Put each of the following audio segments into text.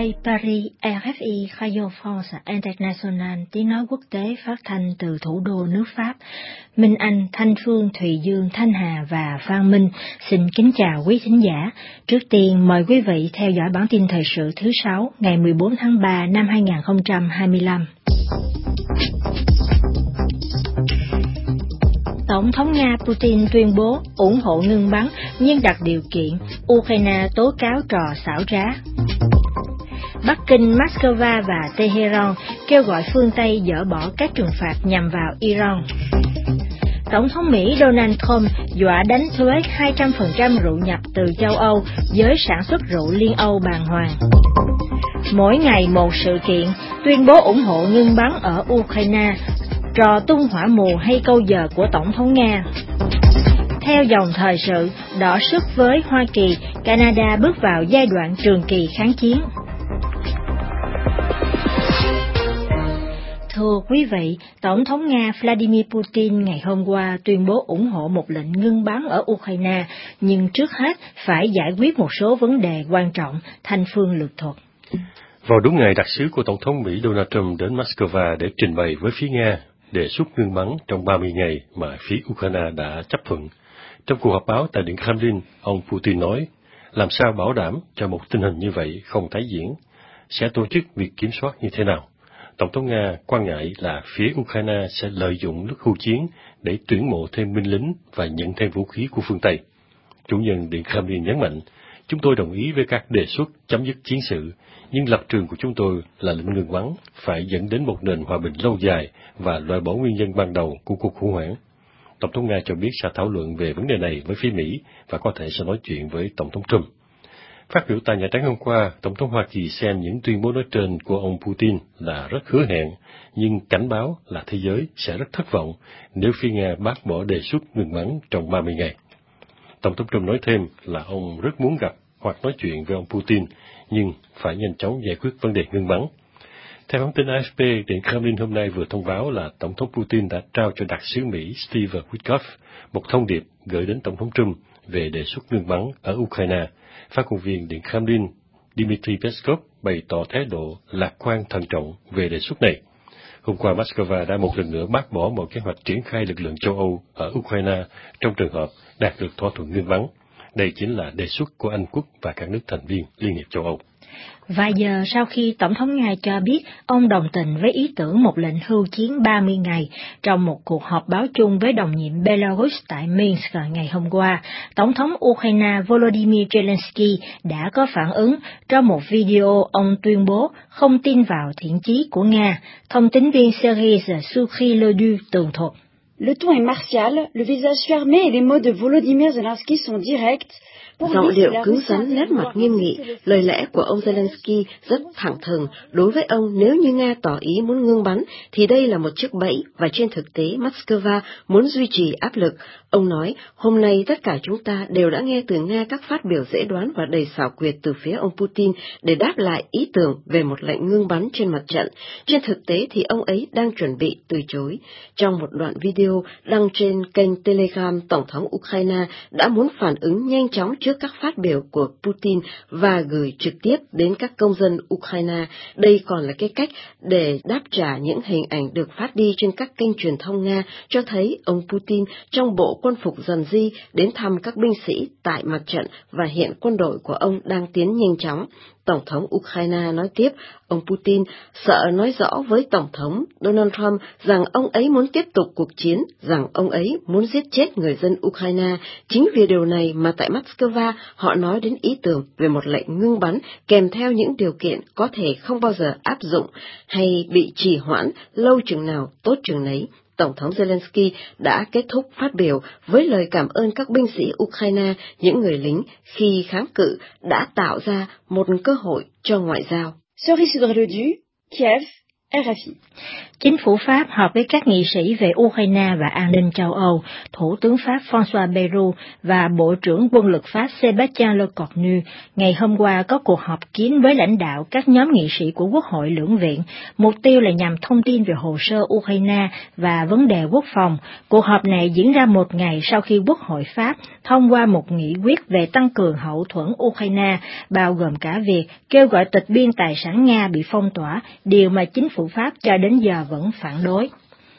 Tây Paris, RFI Radio France International, tiếng nói quốc tế phát thanh từ thủ đô nước Pháp. Minh Anh, Thanh Phương, Thùy Dương, Thanh Hà và Phan Minh xin kính chào quý thính giả. Trước tiên mời quý vị theo dõi bản tin thời sự thứ 6 ngày 14 tháng 3 năm 2025. Tổng thống Nga Putin tuyên bố ủng hộ ngưng bắn nhưng đặt điều kiện Ukraine tố cáo trò xảo trá. Bắc Kinh, Moscow và Tehran kêu gọi phương Tây dỡ bỏ các trừng phạt nhằm vào Iran. Tổng thống Mỹ Donald Trump dọa đánh thuế 200% rượu nhập từ châu Âu với sản xuất rượu Liên Âu bàng hoàng. Mỗi ngày một sự kiện tuyên bố ủng hộ ngưng bắn ở Ukraine, trò tung hỏa mù hay câu giờ của Tổng thống Nga. Theo dòng thời sự, đọ sức với Hoa Kỳ, Canada bước vào giai đoạn trường kỳ kháng chiến. Thưa quý vị, Tổng thống Nga Vladimir Putin ngày hôm qua tuyên bố ủng hộ một lệnh ngưng bắn ở Ukraine, nhưng trước hết phải giải quyết một số vấn đề quan trọng. Thanh Phương lược thuật. Vào đúng ngày đặc sứ của Tổng thống Mỹ Donald Trump đến Moscow để trình bày với phía Nga đề xuất ngưng bắn trong 30 ngày mà phía Ukraine đã chấp thuận. Trong cuộc họp báo tại Điện Kremlin, ông Putin nói, làm sao bảo đảm cho một tình hình như vậy không tái diễn, sẽ tổ chức việc kiểm soát như thế nào. Tổng thống Nga quan ngại là phía Ukraine sẽ lợi dụng lúc hưu chiến để tuyển mộ thêm binh lính và nhận thêm vũ khí của phương Tây. Chủ nhân Điện Kremlin nhấn mạnh, chúng tôi đồng ý với các đề xuất chấm dứt chiến sự, nhưng lập trường của chúng tôi là lệnh ngừng bắn phải dẫn đến một nền hòa bình lâu dài và loại bỏ nguyên nhân ban đầu của cuộc khủng hoảng. Tổng thống Nga cho biết sẽ thảo luận về vấn đề này với phía Mỹ và có thể sẽ nói chuyện với Tổng thống Trump. Phát biểu tại Nhà Trắng hôm qua, Tổng thống Hoa Kỳ xem những tuyên bố nói trên của ông Putin là rất hứa hẹn, nhưng cảnh báo là thế giới sẽ rất thất vọng nếu phía Nga bác bỏ đề xuất ngừng bắn trong 30 ngày. Tổng thống Trump nói thêm là ông rất muốn gặp hoặc nói chuyện với ông Putin, nhưng phải nhanh chóng giải quyết vấn đề ngừng bắn. Theo hãng tin AFP, Điện Kremlin hôm nay vừa thông báo là Tổng thống Putin đã trao cho đặc sứ Mỹ Steve Witkoff một thông điệp gửi đến Tổng thống Trump về đề xuất ngừng bắn ở Ukraine. Phát ngôn viên Điện Kremlin Dmitry Peskov bày tỏ thái độ lạc quan thận trọng về đề xuất này. Hôm qua, Moscow đã một lần nữa bác bỏ mọi kế hoạch triển khai lực lượng châu Âu ở Ukraine trong trường hợp đạt được thỏa thuận ngưng bắn. Đây chính là đề xuất của Anh Quốc và các nước thành viên Liên hiệp châu Âu. Vài giờ sau khi Tổng thống Nga cho biết ông đồng tình với ý tưởng một lệnh hưu chiến 30 ngày trong một cuộc họp báo chung với đồng nhiệm Belarus tại Minsk ngày hôm qua, Tổng thống Ukraine Volodymyr Zelensky đã có phản ứng trong một video ông tuyên bố không tin vào thiện chí của Nga. Thông tín viên Sergei Sukhy-Ledu tường thuật. Le ton est martial, le visage fermé et les mots de Volodymyr Zelensky sont directs. Giọng điệu cứng rắn, nét mặt nghiêm nghị, lời lẽ của ông Zelensky rất thẳng thừng. Đối với ông, nếu như Nga tỏ ý muốn ngưng bắn, thì đây là một chiếc bẫy, và trên thực tế Moscow muốn duy trì áp lực. Ông nói, hôm nay tất cả chúng ta đều đã nghe từ Nga các phát biểu dễ đoán và đầy xảo quyệt từ phía ông Putin để đáp lại ý tưởng về một lệnh ngưng bắn trên mặt trận. Trên thực tế thì ông ấy đang chuẩn bị từ chối. Trong một đoạn video đăng trên kênh Telegram, Tổng thống Ukraine đã muốn phản ứng nhanh chóng trước các phát biểu của Putin và gửi trực tiếp đến các công dân Ukraine. Đây còn là cái cách để đáp trả những hình ảnh được phát đi trên các kênh truyền thông Nga cho thấy ông Putin trong bộ quân phục dần di đến thăm các binh sĩ tại mặt trận và hiện quân đội của ông đang tiến nhanh chóng. Tổng thống Ukraine nói tiếp, ông Putin sợ nói rõ với Tổng thống Donald Trump rằng ông ấy muốn tiếp tục cuộc chiến, rằng ông ấy muốn giết chết người dân Ukraine. Chính vì điều này mà tại Moscow họ nói đến ý tưởng về một lệnh ngưng bắn kèm theo những điều kiện có thể không bao giờ áp dụng hay bị trì hoãn, lâu chừng nào tốt chừng nấy. Tổng thống Zelensky đã kết thúc phát biểu với lời cảm ơn các binh sĩ Ukraine, những người lính khi kháng cự đã tạo ra một cơ hội cho ngoại giao. Sergei Sukhy-Ledu, Kiev, RFI. Chính phủ Pháp họp với các nghị sĩ về Ukraine và an ninh châu Âu. Thủ tướng Pháp François Bayrou và Bộ trưởng Quân lực Pháp Sébastien Lecornu ngày hôm qua có cuộc họp kín với lãnh đạo các nhóm nghị sĩ của Quốc hội lưỡng viện. Mục tiêu là nhằm thông tin về hồ sơ Ukraine và vấn đề quốc phòng. Cuộc họp này diễn ra một ngày sau khi Quốc hội Pháp thông qua một nghị quyết về tăng cường hậu thuẫn Ukraine, bao gồm cả việc kêu gọi tịch biên tài sản Nga bị phong tỏa, điều mà chính phủ Pháp cho đến giờ vẫn phản đối.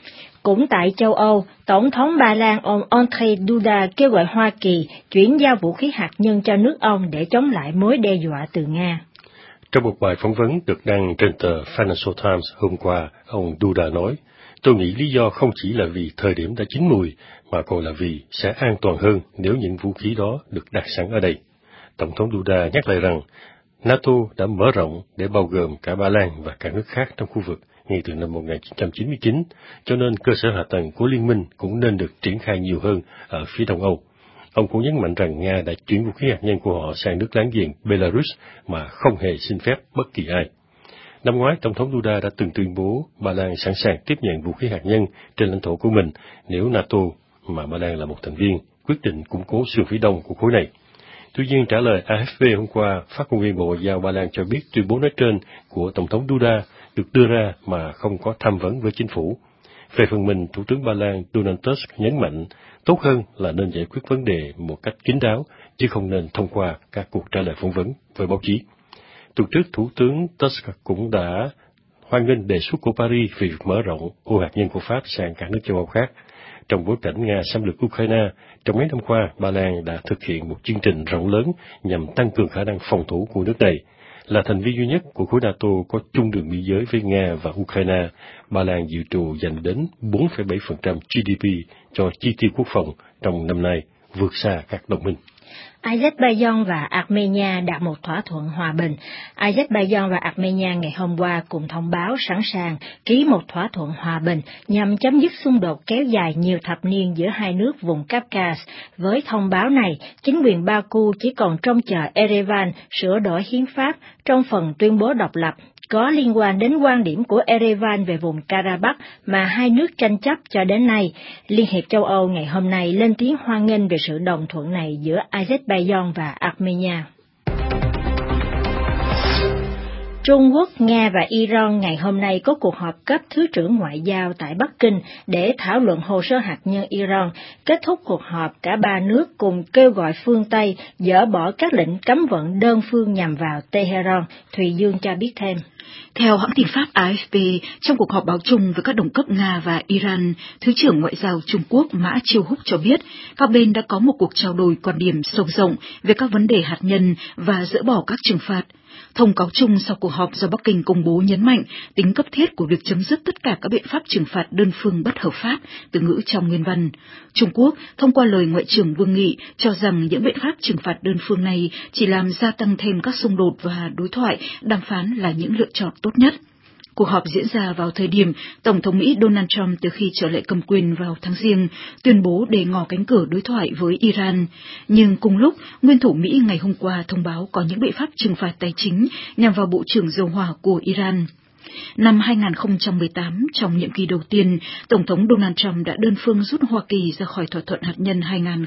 Cũng tại châu Âu, Tổng thống Ba Lan ông Andrzej Duda kêu gọi Hoa Kỳ chuyển giao vũ khí hạt nhân cho nước ông để chống lại mối đe dọa từ Nga. Trong một bài phỏng vấn được đăng trên tờ Financial Times hôm qua, ông Duda nói, tôi nghĩ lý do không chỉ là vì thời điểm đã chín mùi, mà còn là vì sẽ an toàn hơn nếu những vũ khí đó được đặt sẵn ở đây. Tổng thống Duda nhắc lại rằng, NATO đã mở rộng để bao gồm cả Ba Lan và các nước khác trong khu vực ngay từ năm 1999, cho nên cơ sở hạ tầng của liên minh cũng nên được triển khai nhiều hơn ở phía Đông Âu. Ông cũng nhấn mạnh rằng Nga đã chuyển vũ khí hạt nhân của họ sang nước láng giềng Belarus mà không hề xin phép bất kỳ ai. Năm ngoái, Tổng thống Duda đã từng tuyên bố Ba Lan sẵn sàng tiếp nhận vũ khí hạt nhân trên lãnh thổ của mình nếu NATO, mà Ba Lan là một thành viên, quyết định củng cố sườn phía đông của khối này. Tuy nhiên, trả lời AFP hôm qua, phát ngôn viên Bộ Ngoại giao Ba Lan cho biết tuyên bố nói trên của Tổng thống Duda được đưa ra mà không có tham vấn với chính phủ. Về phần mình, Thủ tướng Ba Lan Donald Tusk nhấn mạnh tốt hơn là nên giải quyết vấn đề một cách kín đáo, chứ không nên thông qua các cuộc trả lời phỏng vấn với báo chí. Tuần trước, Thủ tướng Tusk cũng đã hoan nghênh đề xuất của Paris về việc mở rộng ô hạt nhân của Pháp sang các nước châu Âu khác. Trong bối cảnh Nga xâm lược Ukraine, trong mấy năm qua, Ba Lan đã thực hiện một chương trình rộng lớn nhằm tăng cường khả năng phòng thủ của nước này. Là thành viên duy nhất của khối NATO có chung đường biên giới với Nga và Ukraine, Ba Lan dự trù dành đến 4,7% GDP cho chi tiêu quốc phòng trong năm nay, vượt xa các đồng minh. Azerbaijan và Armenia đạt một thỏa thuận hòa bình. Azerbaijan và Armenia ngày hôm qua cùng thông báo sẵn sàng ký một thỏa thuận hòa bình nhằm chấm dứt xung đột kéo dài nhiều thập niên giữa hai nước vùng Caucasus. Với thông báo này, chính quyền Baku chỉ còn trông chờ Erevan sửa đổi hiến pháp trong phần tuyên bố độc lập có liên quan đến quan điểm của Erevan về vùng Karabakh mà hai nước tranh chấp cho đến nay. Liên hiệp châu Âu ngày hôm nay lên tiếng hoan nghênh về sự đồng thuận này giữa Azerbaijan và Armenia. Trung Quốc, Nga và Iran ngày hôm nay có cuộc họp cấp Thứ trưởng Ngoại giao tại Bắc Kinh để thảo luận hồ sơ hạt nhân Iran. Kết thúc cuộc họp, cả ba nước cùng kêu gọi phương Tây dỡ bỏ các lệnh cấm vận đơn phương nhằm vào Tehran. Thùy Dương cho biết thêm. Theo hãng tin Pháp AFP, trong cuộc họp báo chung với các đồng cấp Nga và Iran, Thứ trưởng Ngoại giao Trung Quốc Mã Chiêu Húc cho biết các bên đã có một cuộc trao đổi quan điểm sâu rộng về các vấn đề hạt nhân và dỡ bỏ các trừng phạt. Thông cáo chung sau cuộc họp do Bắc Kinh công bố nhấn mạnh tính cấp thiết của việc chấm dứt tất cả các biện pháp trừng phạt đơn phương bất hợp pháp, từ ngữ trong nguyên văn. Trung Quốc, thông qua lời Ngoại trưởng Vương Nghị, cho rằng những biện pháp trừng phạt đơn phương này chỉ làm gia tăng thêm các xung đột và đối thoại, đàm phán là những lựa chọn tốt nhất. Cuộc họp diễn ra vào thời điểm Tổng thống Mỹ Donald Trump từ khi trở lại cầm quyền vào tháng Giêng tuyên bố để ngỏ cánh cửa đối thoại với Iran. Nhưng cùng lúc, nguyên thủ Mỹ ngày hôm qua thông báo có những biện pháp trừng phạt tài chính nhằm vào Bộ trưởng Dầu hỏa của Iran. Năm 2018, trong nhiệm kỳ đầu tiên, Tổng thống Donald Trump đã đơn phương rút Hoa Kỳ ra khỏi thỏa thuận hạt nhân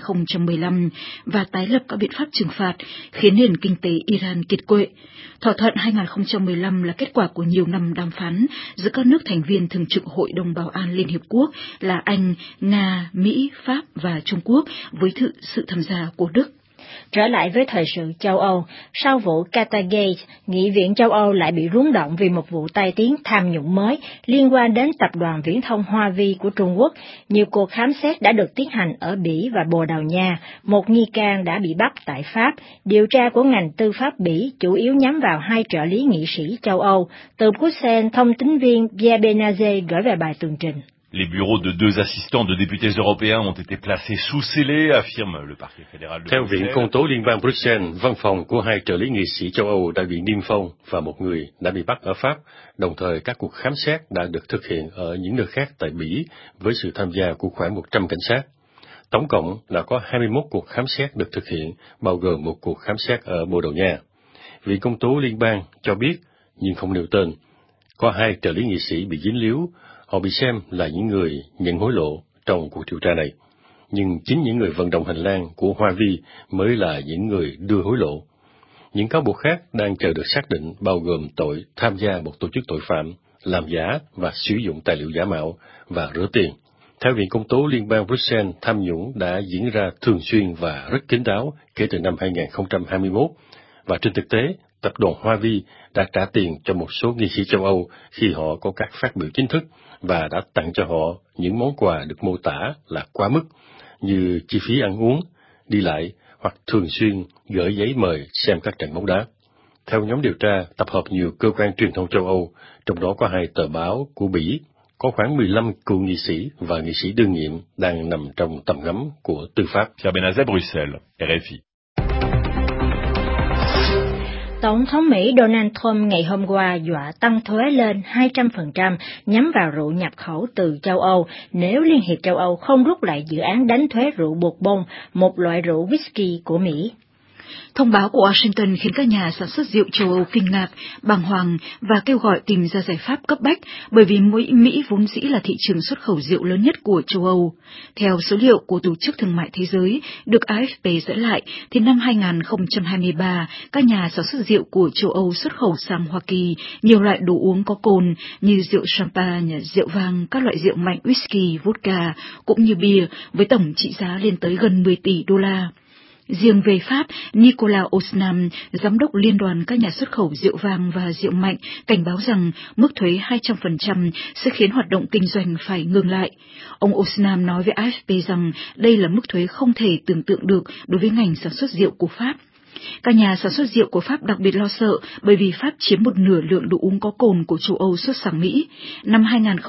2015 và tái lập các biện pháp trừng phạt, khiến nền kinh tế Iran kiệt quệ. Thỏa thuận 2015 là kết quả của nhiều năm đàm phán giữa các nước thành viên thường trực Hội đồng Bảo an Liên Hiệp Quốc là Anh, Nga, Mỹ, Pháp và Trung Quốc với sự tham gia của Đức. Trở lại với thời sự châu Âu, sau vụ Qatargate, Nghị viện châu Âu lại bị rúng động vì một vụ tai tiếng tham nhũng mới liên quan đến tập đoàn viễn thông Hoa Vi của Trung Quốc. Nhiều cuộc khám xét đã được tiến hành ở Bỉ và Bồ Đào Nha. Một nghi can đã bị bắt tại Pháp. Điều tra của ngành tư pháp Bỉ chủ yếu nhắm vào hai trợ lý nghị sĩ châu Âu. Từ Bruxelles, thông tín viên Pierre Benazet gửi về bài tường trình. Les bureaux de deux assistants de députés européens ont été placés sous scellé, affirme le parquet fédéral de Theo Bruxelles. Viện Công tố Liên bang Bruxelles, văn phòng của hai trợ lý nghị sĩ châu Âu đã bị niêm phong và một người đã bị bắt ở Pháp. Đồng thời, các cuộc khám xét đã được thực hiện ở những nơi khác tại Bỉ với sự tham gia của khoảng 100 cảnh sát. Tổng cộng là có 21 cuộc khám xét được thực hiện, bao gồm một cuộc khám xét ở Bồ Đào Nha. Viện Công tố Liên bang cho biết, nhưng không nêu tên, Có 2 trợ lý nghị sĩ bị dính líu, họ bị xem là những người nhận hối lộ trong cuộc điều tra này. Nhưng chính những người vận động hành lang của Hoa Vi mới là những người đưa hối lộ. Những cáo buộc khác đang chờ được xác định bao gồm tội tham gia một tổ chức tội phạm, làm giả và sử dụng tài liệu giả mạo và rửa tiền. Theo Viện Công tố Liên bang Bruxelles, tham nhũng đã diễn ra thường xuyên và rất kín đáo kể từ năm 2021, và trên thực tế, tập đoàn Hoa Vi đã trả tiền cho một số nghị sĩ châu Âu khi họ có các phát biểu chính thức và đã tặng cho họ những món quà được mô tả là quá mức, như chi phí ăn uống, đi lại hoặc thường xuyên gửi giấy mời xem các trận bóng đá. Theo nhóm điều tra tập hợp nhiều cơ quan truyền thông châu Âu, trong đó có 2 tờ báo của Bỉ, có khoảng 15 cựu nghị sĩ và nghị sĩ đương nhiệm đang nằm trong tầm ngắm của tư pháp. Pierre Benazet, Bruxelles, RFI. Tổng thống Mỹ Donald Trump ngày hôm qua dọa tăng thuế lên 200% nhắm vào rượu nhập khẩu từ châu Âu nếu Liên hiệp châu Âu không rút lại dự án đánh thuế rượu Bourbon, một loại rượu whisky của Mỹ. Thông báo của Washington khiến các nhà sản xuất rượu châu Âu kinh ngạc, bàng hoàng và kêu gọi tìm ra giải pháp cấp bách, bởi vì Mỹ vốn dĩ là thị trường xuất khẩu rượu lớn nhất của châu Âu. Theo số liệu của Tổ chức Thương mại Thế giới được AFP dẫn lại, thì năm 2023, các nhà sản xuất rượu của châu Âu xuất khẩu sang Hoa Kỳ nhiều loại đồ uống có cồn như rượu champagne, rượu vang, các loại rượu mạnh whisky, vodka, cũng như bia, với tổng trị giá lên tới gần 10 tỷ đô la. Riêng về Pháp, Nicolas Osnam, giám đốc Liên đoàn các nhà xuất khẩu rượu vang và rượu mạnh, cảnh báo rằng mức thuế 200% sẽ khiến hoạt động kinh doanh phải ngừng lại. Ông Osnam nói với AFP rằng đây là mức thuế không thể tưởng tượng được đối với ngành sản xuất rượu của Pháp. Các nhà sản xuất rượu của Pháp đặc biệt lo sợ bởi vì Pháp chiếm một nửa lượng đồ uống có cồn của châu Âu xuất sang Mỹ. Năm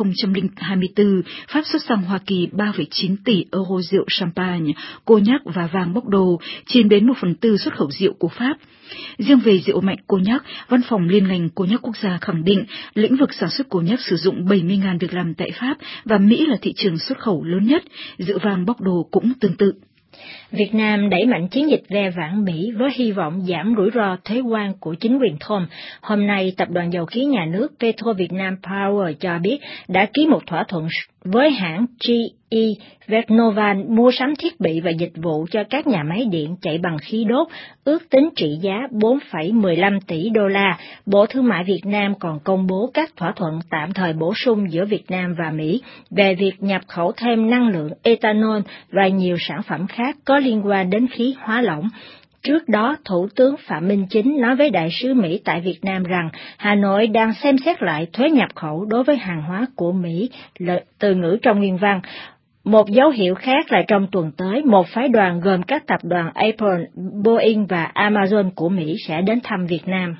2024, Pháp xuất sang Hoa Kỳ 3,9 tỷ euro rượu champagne, cognac và vang bốc đồ, chiếm đến 1/4 xuất khẩu rượu của Pháp. Riêng về rượu mạnh cognac, Văn phòng Liên ngành Cognac Quốc gia khẳng định lĩnh vực sản xuất cognac sử dụng 70.000 việc làm tại Pháp và Mỹ là thị trường xuất khẩu lớn nhất. Rượu vang bốc đồ cũng tương tự. Việt Nam đẩy mạnh chiến dịch ve vãn Mỹ với hy vọng giảm rủi ro thuế quan của chính quyền Trump. Hôm nay, Tập đoàn Dầu khí Nhà nước Petro Việt Nam Power cho biết đã ký một thỏa thuận với hãng GE Vernova mua sắm thiết bị và dịch vụ cho các nhà máy điện chạy bằng khí đốt, ước tính trị giá 4,15 tỷ đô la. Bộ Thương mại Việt Nam còn công bố các thỏa thuận tạm thời bổ sung giữa Việt Nam và Mỹ về việc nhập khẩu thêm năng lượng ethanol và nhiều sản phẩm khác có liên quan đến khí hóa lỏng. Trước đó, Thủ tướng Phạm Minh Chính nói với đại sứ Mỹ tại Việt Nam rằng Hà Nội đang xem xét lại thuế nhập khẩu đối với hàng hóa của Mỹ, từ ngữ trong nguyên văn. Một dấu hiệu khác là trong tuần tới, một phái đoàn gồm các tập đoàn Apple, Boeing và Amazon của Mỹ sẽ đến thăm Việt Nam.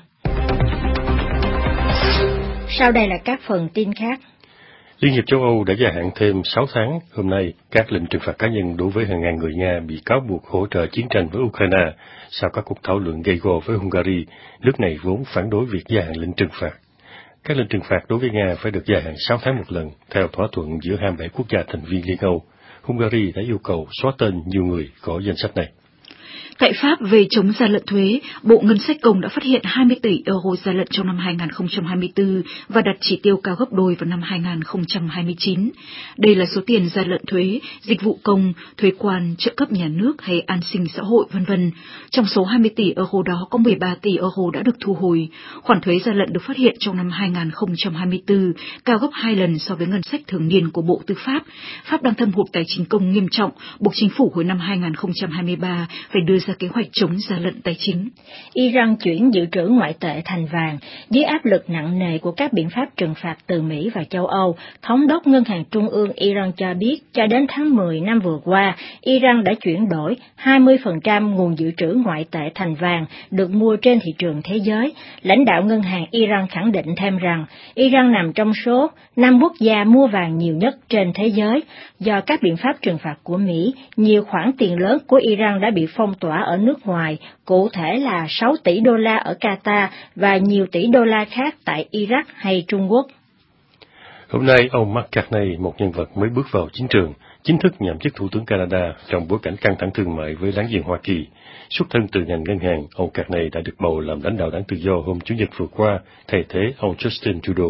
Sau đây là các phần tin khác. Liên hiệp châu Âu đã gia hạn thêm 6 tháng. Hôm nay, các lệnh trừng phạt cá nhân đối với hàng ngàn người Nga bị cáo buộc hỗ trợ chiến tranh với Ukraine sau các cuộc thảo luận gay go với Hungary, nước này vốn phản đối việc gia hạn lệnh trừng phạt. Các lệnh trừng phạt đối với Nga phải được gia hạn 6 tháng một lần, theo thỏa thuận giữa 27 quốc gia thành viên Liên Âu. Hungary đã yêu cầu xóa tên nhiều người có danh sách này. Tại Pháp, về chống gian lận thuế, Bộ Ngân sách Công đã phát hiện 20 tỷ euro gian lận trong năm 2024 và đặt chỉ tiêu cao gấp đôi vào năm 2029. Đây là số tiền gian lận thuế, dịch vụ công, thuế quan, trợ cấp nhà nước hay an sinh xã hội, v.v. Trong số 20 tỷ euro đó có 13 tỷ euro đã được thu hồi. Khoản thuế gian lận được phát hiện trong năm 2024, cao gấp 2 lần so với ngân sách thường niên của Bộ Tư pháp. Pháp đang thâm hụt tài chính công nghiêm trọng, buộc chính phủ hồi năm 2023 phải đưa ra kế hoạch chống gian lận tài chính. Iran chuyển dự trữ ngoại tệ thành vàng. Dưới áp lực nặng nề của các biện pháp trừng phạt từ Mỹ và châu Âu, Thống đốc Ngân hàng Trung ương Iran cho biết cho đến tháng 10 năm vừa qua, Iran đã chuyển đổi 20% nguồn dự trữ ngoại tệ thành vàng được mua trên thị trường thế giới. Lãnh đạo ngân hàng Iran khẳng định thêm rằng Iran nằm trong số 5 quốc gia mua vàng nhiều nhất trên thế giới. Do các biện pháp trừng phạt của Mỹ, nhiều khoản tiền lớn của Iran đã bị phong tỏa ở nước ngoài, cụ thể là 6 tỷ đô la ở Qatar và nhiều tỷ đô la khác tại Iraq hay Trung Quốc. Hôm nay, ông Mark Carney, một nhân vật mới bước vào chính trường, chính thức nhậm chức Thủ tướng Canada trong bối cảnh căng thẳng thương mại với láng giềng Hoa Kỳ. Xuất thân từ ngành ngân hàng, ông Carney đã được bầu làm lãnh đạo đảng Tự do hôm Chủ nhật vừa qua, thay thế ông Justin Trudeau.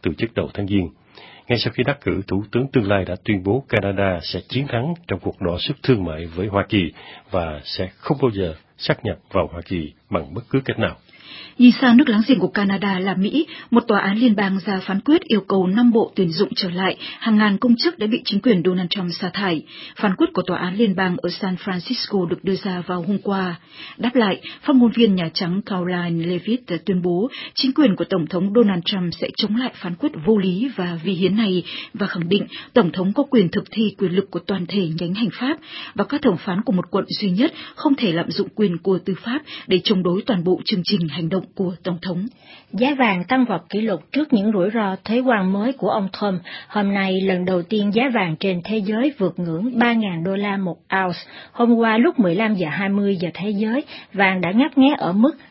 từ chức đầu tháng Giêng. Ngay sau khi đắc cử, Thủ tướng tương lai đã tuyên bố Canada sẽ chiến thắng trong cuộc đọ sức thương mại với Hoa Kỳ và sẽ không bao giờ sáp nhập vào Hoa Kỳ bằng bất cứ cách nào. Nhìn sang nước láng giềng của Canada là Mỹ, một tòa án liên bang ra phán quyết yêu cầu 5 bộ tuyển dụng trở lại hàng ngàn công chức đã bị chính quyền Donald Trump sa thải. Phán quyết của tòa án liên bang ở San Francisco được đưa ra vào hôm qua. Đáp lại, phát ngôn viên Nhà Trắng Karoline Leavitt tuyên bố chính quyền của Tổng thống Donald Trump sẽ chống lại phán quyết vô lý và vi hiến này và khẳng định Tổng thống có quyền thực thi quyền lực của toàn thể nhánh hành pháp và các thẩm phán của một quận duy nhất không thể lạm dụng quyền của tư pháp để chống đối toàn bộ chương trình hành động của Tổng thống. Giá vàng tăng vọt kỷ lục trước những rủi ro thuế quan mới của ông Trump. Hôm nay, lần đầu tiên giá vàng trên thế giới vượt ngưỡng 3.000 đô la một ounce. Hôm qua lúc 15 giờ 20 giờ thế giới, vàng đã ngấp nghé ở mức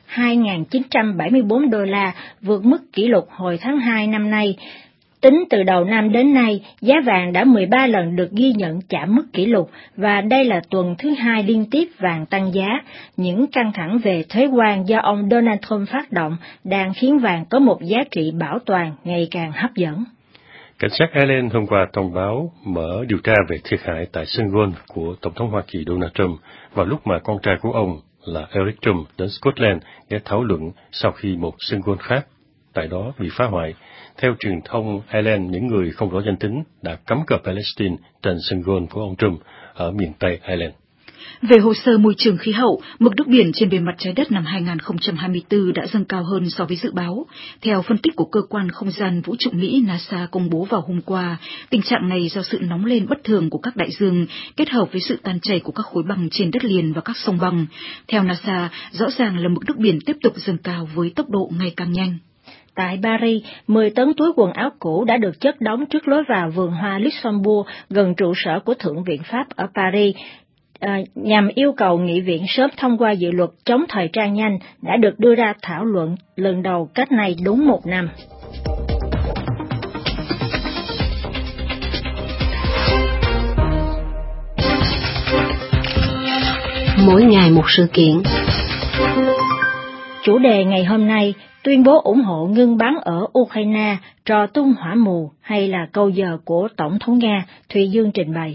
2.974 đô la, vượt mức kỷ lục hồi tháng 2 năm nay. Tính từ đầu năm đến nay, giá vàng đã 13 lần được ghi nhận chạm mức kỷ lục và đây là tuần thứ 2 liên tiếp vàng tăng giá. Những căng thẳng về thuế quan do ông Donald Trump phát động đang khiến vàng có một giá trị bảo toàn ngày càng hấp dẫn. Cảnh sát Ireland hôm qua thông báo mở điều tra về thiệt hại tại sân golf của Tổng thống Hoa Kỳ Donald Trump vào lúc mà con trai của ông là Eric Trump đến Scotland để thảo luận sau khi một sân golf khác tại đó bị phá hoại. Theo truyền thông Ireland, những người không rõ danh tính đã cắm cờ Palestine trên sân golf của ông Trump ở miền Tây Ireland. Về hồ sơ môi trường khí hậu, mực nước biển trên bề mặt trái đất năm 2024 đã dâng cao hơn so với dự báo. Theo phân tích của cơ quan không gian vũ trụ Mỹ NASA công bố vào hôm qua, tình trạng này do sự nóng lên bất thường của các đại dương kết hợp với sự tan chảy của các khối băng trên đất liền và các sông băng. Theo NASA, rõ ràng là mực nước biển tiếp tục dâng cao với tốc độ ngày càng nhanh. Tại Paris, 10 tấn túi quần áo cũ đã được chất đóng trước lối vào vườn hoa Luxembourg gần trụ sở của Thượng viện Pháp ở Paris, nhằm yêu cầu nghị viện sớm thông qua dự luật chống thời trang nhanh đã được đưa ra thảo luận lần đầu cách nay đúng 1 năm. Mỗi ngày một sự kiện. Chủ đề ngày hôm nay, tuyên bố ủng hộ ngưng bắn ở Ukraine, trò tung hỏa mù hay là câu giờ của Tổng thống Nga, Thùy Dương trình bày.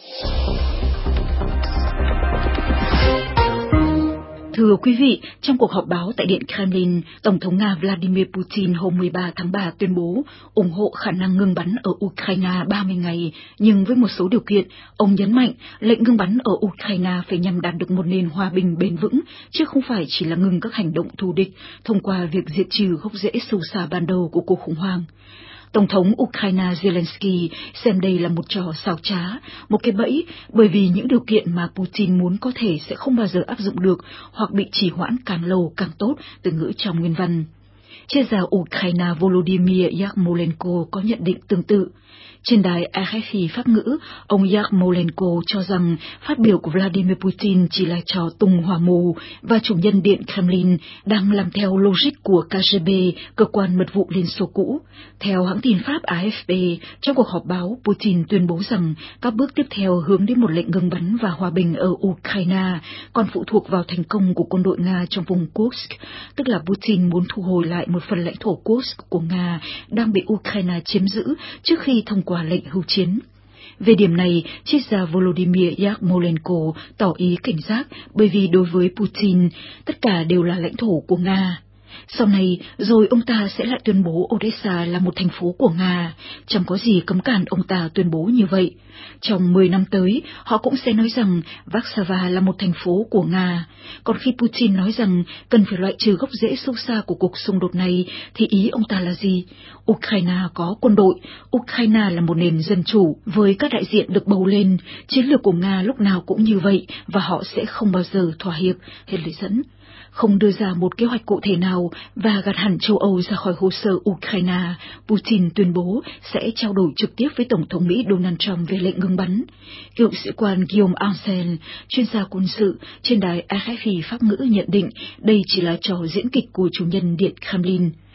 Thưa quý vị, trong cuộc họp báo tại Điện Kremlin, Tổng thống Nga Vladimir Putin hôm 13 tháng 3 tuyên bố ủng hộ khả năng ngưng bắn ở Ukraine 30 ngày, nhưng với một số điều kiện. Ông nhấn mạnh lệnh ngưng bắn ở Ukraine phải nhằm đạt được một nền hòa bình bền vững, chứ không phải chỉ là ngừng các hành động thù địch thông qua việc diệt trừ gốc rễ sâu xa ban đầu của cuộc khủng hoảng. Tổng thống Ukraine Zelensky xem đây là một trò xảo trá, một cái bẫy, bởi vì những điều kiện mà Putin muốn có thể sẽ không bao giờ áp dụng được hoặc bị trì hoãn càng lâu càng tốt, từ ngữ trong nguyên văn. Triết gia Ukraine Volodymyr Yarmolenko có nhận định tương tự. Trên đài RFI Pháp ngữ, ông Yarmolenko cho rằng phát biểu của Vladimir Putin chỉ là trò tung hỏa mù và chủ nhân Điện Kremlin đang làm theo logic của KGB, cơ quan mật vụ Liên Xô cũ. Theo hãng tin Pháp AFP, trong cuộc họp báo, Putin tuyên bố rằng các bước tiếp theo hướng đến một lệnh ngừng bắn và hòa bình ở Ukraine còn phụ thuộc vào thành công của quân đội Nga trong vùng Kursk, tức là Putin muốn thu hồi lại một phần lãnh thổ Kursk của Nga đang bị Ukraine chiếm giữ trước khi thông qua lệnh hưu chiến. Về điểm này, triết gia Volodymyr Yarmolenko tỏ ý cảnh giác bởi vì đối với Putin, tất cả đều là lãnh thổ của Nga. Sau này, rồi ông ta sẽ lại tuyên bố Odessa là một thành phố của Nga, chẳng có gì cấm cản ông ta tuyên bố như vậy. Trong 10 năm tới, họ cũng sẽ nói rằng Warsaw là một thành phố của Nga. Còn khi Putin nói rằng cần phải loại trừ gốc rễ sâu xa của cuộc xung đột này, thì ý ông ta là gì? Ukraine có quân đội, Ukraine là một nền dân chủ với các đại diện được bầu lên. Chiến lược của Nga lúc nào cũng như vậy và họ sẽ không bao giờ thỏa hiệp, hết lời dẫn. Không đưa ra một kế hoạch cụ thể nào và gạt hẳn châu Âu ra khỏi hồ sơ Ukraine, Putin tuyên bố sẽ trao đổi trực tiếp với Tổng thống Mỹ Donald Trump về lệnh ngừng bắn. Cựu sĩ quan Guillaume Ancel, chuyên gia quân sự trên đài RFI Pháp ngữ nhận định đây chỉ là trò diễn kịch của chủ nhân Điện Kremlin.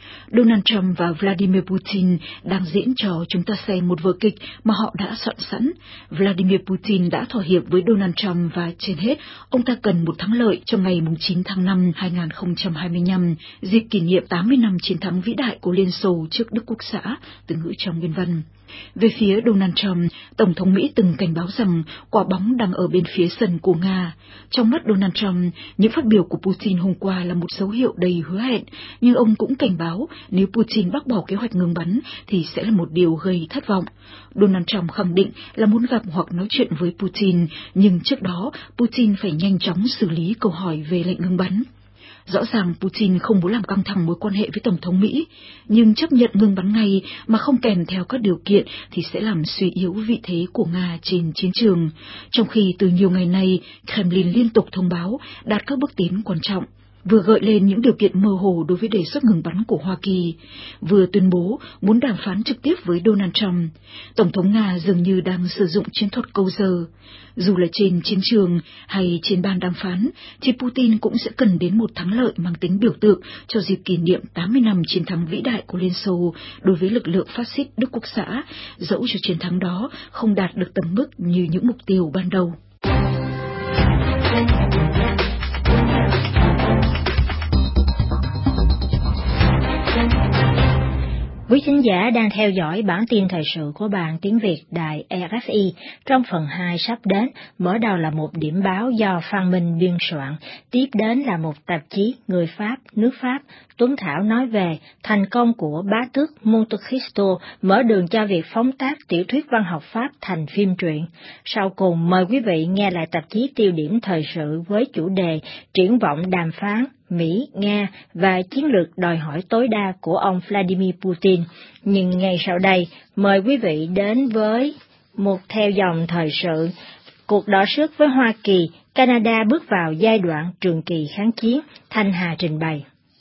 Donald Trump và Vladimir Putin đang diễn trò chúng ta xem một vở kịch mà họ đã soạn sẵn. Vladimir Putin đã thỏa hiệp với Donald Trump và trên hết, ông ta cần một thắng lợi trong ngày 9 tháng 5 2025, dịp kỷ niệm 80 năm chiến thắng vĩ đại của Liên Xô trước Đức Quốc xã, từ ngữ trong nguyên văn. Về phía Donald Trump, Tổng thống Mỹ từng cảnh báo rằng quả bóng đang ở bên phía sân của Nga. Trong mắt Donald Trump, những phát biểu của Putin hôm qua là một dấu hiệu đầy hứa hẹn, nhưng ông cũng cảnh báo nếu Putin bác bỏ kế hoạch ngừng bắn thì sẽ là một điều gây thất vọng. Donald Trump khẳng định là muốn gặp hoặc nói chuyện với Putin, nhưng trước đó Putin phải nhanh chóng xử lý câu hỏi về lệnh ngừng bắn. Rõ ràng Putin không muốn làm căng thẳng mối quan hệ với Tổng thống Mỹ, nhưng chấp nhận ngừng bắn ngay mà không kèm theo các điều kiện thì sẽ làm suy yếu vị thế của Nga trên chiến trường, trong khi từ nhiều ngày nay Kremlin liên tục thông báo đạt các bước tiến quan trọng, vừa gợi lên những điều kiện mơ hồ đối với đề xuất ngừng bắn của Hoa Kỳ, vừa tuyên bố muốn đàm phán trực tiếp với Donald Trump. Tổng thống Nga dường như đang sử dụng chiến thuật câu giờ. Dù là trên chiến trường hay trên bàn đàm phán, thì Putin cũng sẽ cần đến một thắng lợi mang tính biểu tượng cho dịp kỷ niệm 80 năm chiến thắng vĩ đại của Liên Xô đối với lực lượng phát xít Đức Quốc xã, dẫu cho chiến thắng đó không đạt được tầm mức như những mục tiêu ban đầu. Quý thính giả đang theo dõi bản tin thời sự của Ban Tiếng Việt Đài RFI. Trong phần 2 sắp đến, mở đầu là một điểm báo do Phan Minh biên soạn, tiếp đến là một tạp chí Người Pháp, nước Pháp. Tuấn Thảo nói về thành công của bá tước Monte Cristo mở đường cho việc phóng tác tiểu thuyết văn học Pháp thành phim truyện. Sau cùng, mời quý vị nghe lại tạp chí tiêu điểm thời sự với chủ đề Triển vọng đàm phán Mỹ, Nga và chiến lược đòi hỏi tối đa của ông Vladimir Putin. Nhưng ngay sau đây, mời quý vị đến với một theo dòng thời sự. Cuộc đọ sức với Hoa Kỳ, Canada bước vào giai đoạn trường kỳ kháng chiến, Thanh Hà trình bày.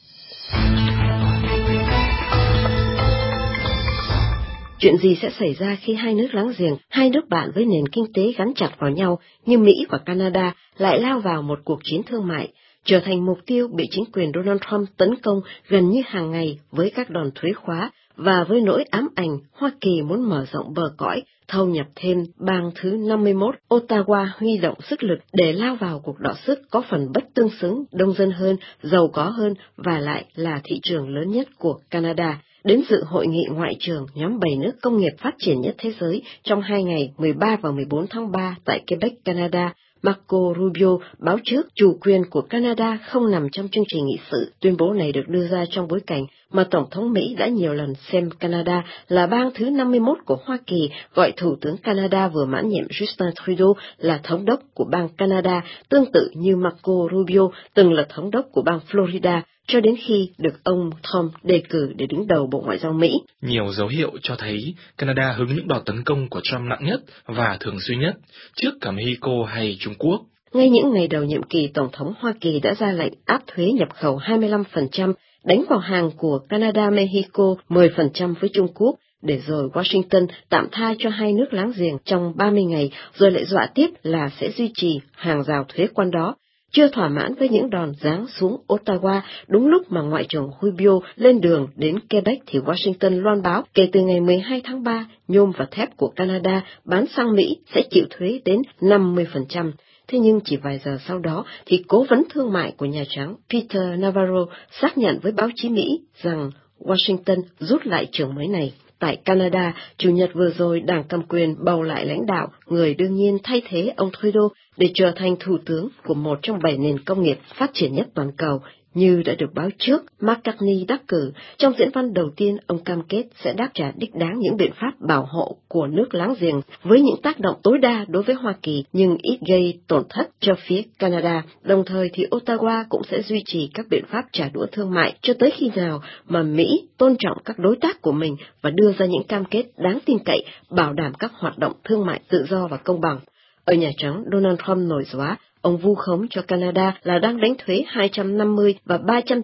Chuyện gì sẽ xảy ra khi hai nước láng giềng, hai nước bạn với nền kinh tế gắn chặt vào nhau như Mỹ và Canada lại lao vào một cuộc chiến thương mại, trở thành mục tiêu bị chính quyền Donald Trump tấn công gần như hàng ngày với các đòn thuế khóa và với nỗi ám ảnh Hoa Kỳ muốn mở rộng bờ cõi, thâu nhập thêm bang thứ 51, Ottawa huy động sức lực để lao vào cuộc đọ sức có phần bất tương xứng, đông dân hơn, giàu có hơn và lại là thị trường lớn nhất của Canada. Đến dự hội nghị ngoại trưởng nhóm 7 nước công nghiệp phát triển nhất thế giới trong 2 ngày 13 và 14 tháng 3 tại Quebec, Canada, Marco Rubio báo trước chủ quyền của Canada không nằm trong chương trình nghị sự. Tuyên bố này được đưa ra trong bối cảnh mà Tổng thống Mỹ đã nhiều lần xem Canada là bang thứ 51 của Hoa Kỳ, gọi Thủ tướng Canada vừa mãn nhiệm Justin Trudeau là thống đốc của bang Canada, tương tự như Marco Rubio từng là thống đốc của bang Florida, cho đến khi được ông Trump đề cử để đứng đầu Bộ Ngoại giao Mỹ. Nhiều dấu hiệu cho thấy Canada hứng những đòn tấn công của Trump nặng nhất và thường xuyên nhất, trước cả Mexico hay Trung Quốc. Ngay những ngày đầu nhiệm kỳ, Tổng thống Hoa Kỳ đã ra lệnh áp thuế nhập khẩu 25%, đánh vào hàng của Canada, Mexico 10% với Trung Quốc, để rồi Washington tạm tha cho hai nước láng giềng trong 30 ngày, rồi lại dọa tiếp là sẽ duy trì hàng rào thuế quan đó. Chưa thỏa mãn với những đòn giáng xuống Ottawa, đúng lúc mà Ngoại trưởng Rubio lên đường đến Quebec thì Washington loan báo kể từ ngày 12 tháng 3, nhôm và thép của Canada bán sang Mỹ sẽ chịu thuế đến 50%. Thế nhưng chỉ vài giờ sau đó thì cố vấn thương mại của Nhà Trắng Peter Navarro xác nhận với báo chí Mỹ rằng Washington rút lại trường mới này. Tại Canada, Chủ nhật vừa rồi, Đảng cầm quyền bầu lại lãnh đạo, người đương nhiên thay thế ông Trudeau để trở thành thủ tướng của một trong 7 nền công nghiệp phát triển nhất toàn cầu. Như đã được báo trước, Mark Carney đắc cử. Trong diễn văn đầu tiên, ông cam kết sẽ đáp trả đích đáng những biện pháp bảo hộ của nước láng giềng với những tác động tối đa đối với Hoa Kỳ nhưng ít gây tổn thất cho phía Canada. Đồng thời thì Ottawa cũng sẽ duy trì các biện pháp trả đũa thương mại cho tới khi nào mà Mỹ tôn trọng các đối tác của mình và đưa ra những cam kết đáng tin cậy bảo đảm các hoạt động thương mại tự do và công bằng. Ở Nhà Trắng, Donald Trump nổi gióa. Ông vu khống cho Canada là đang đánh thuế 250 và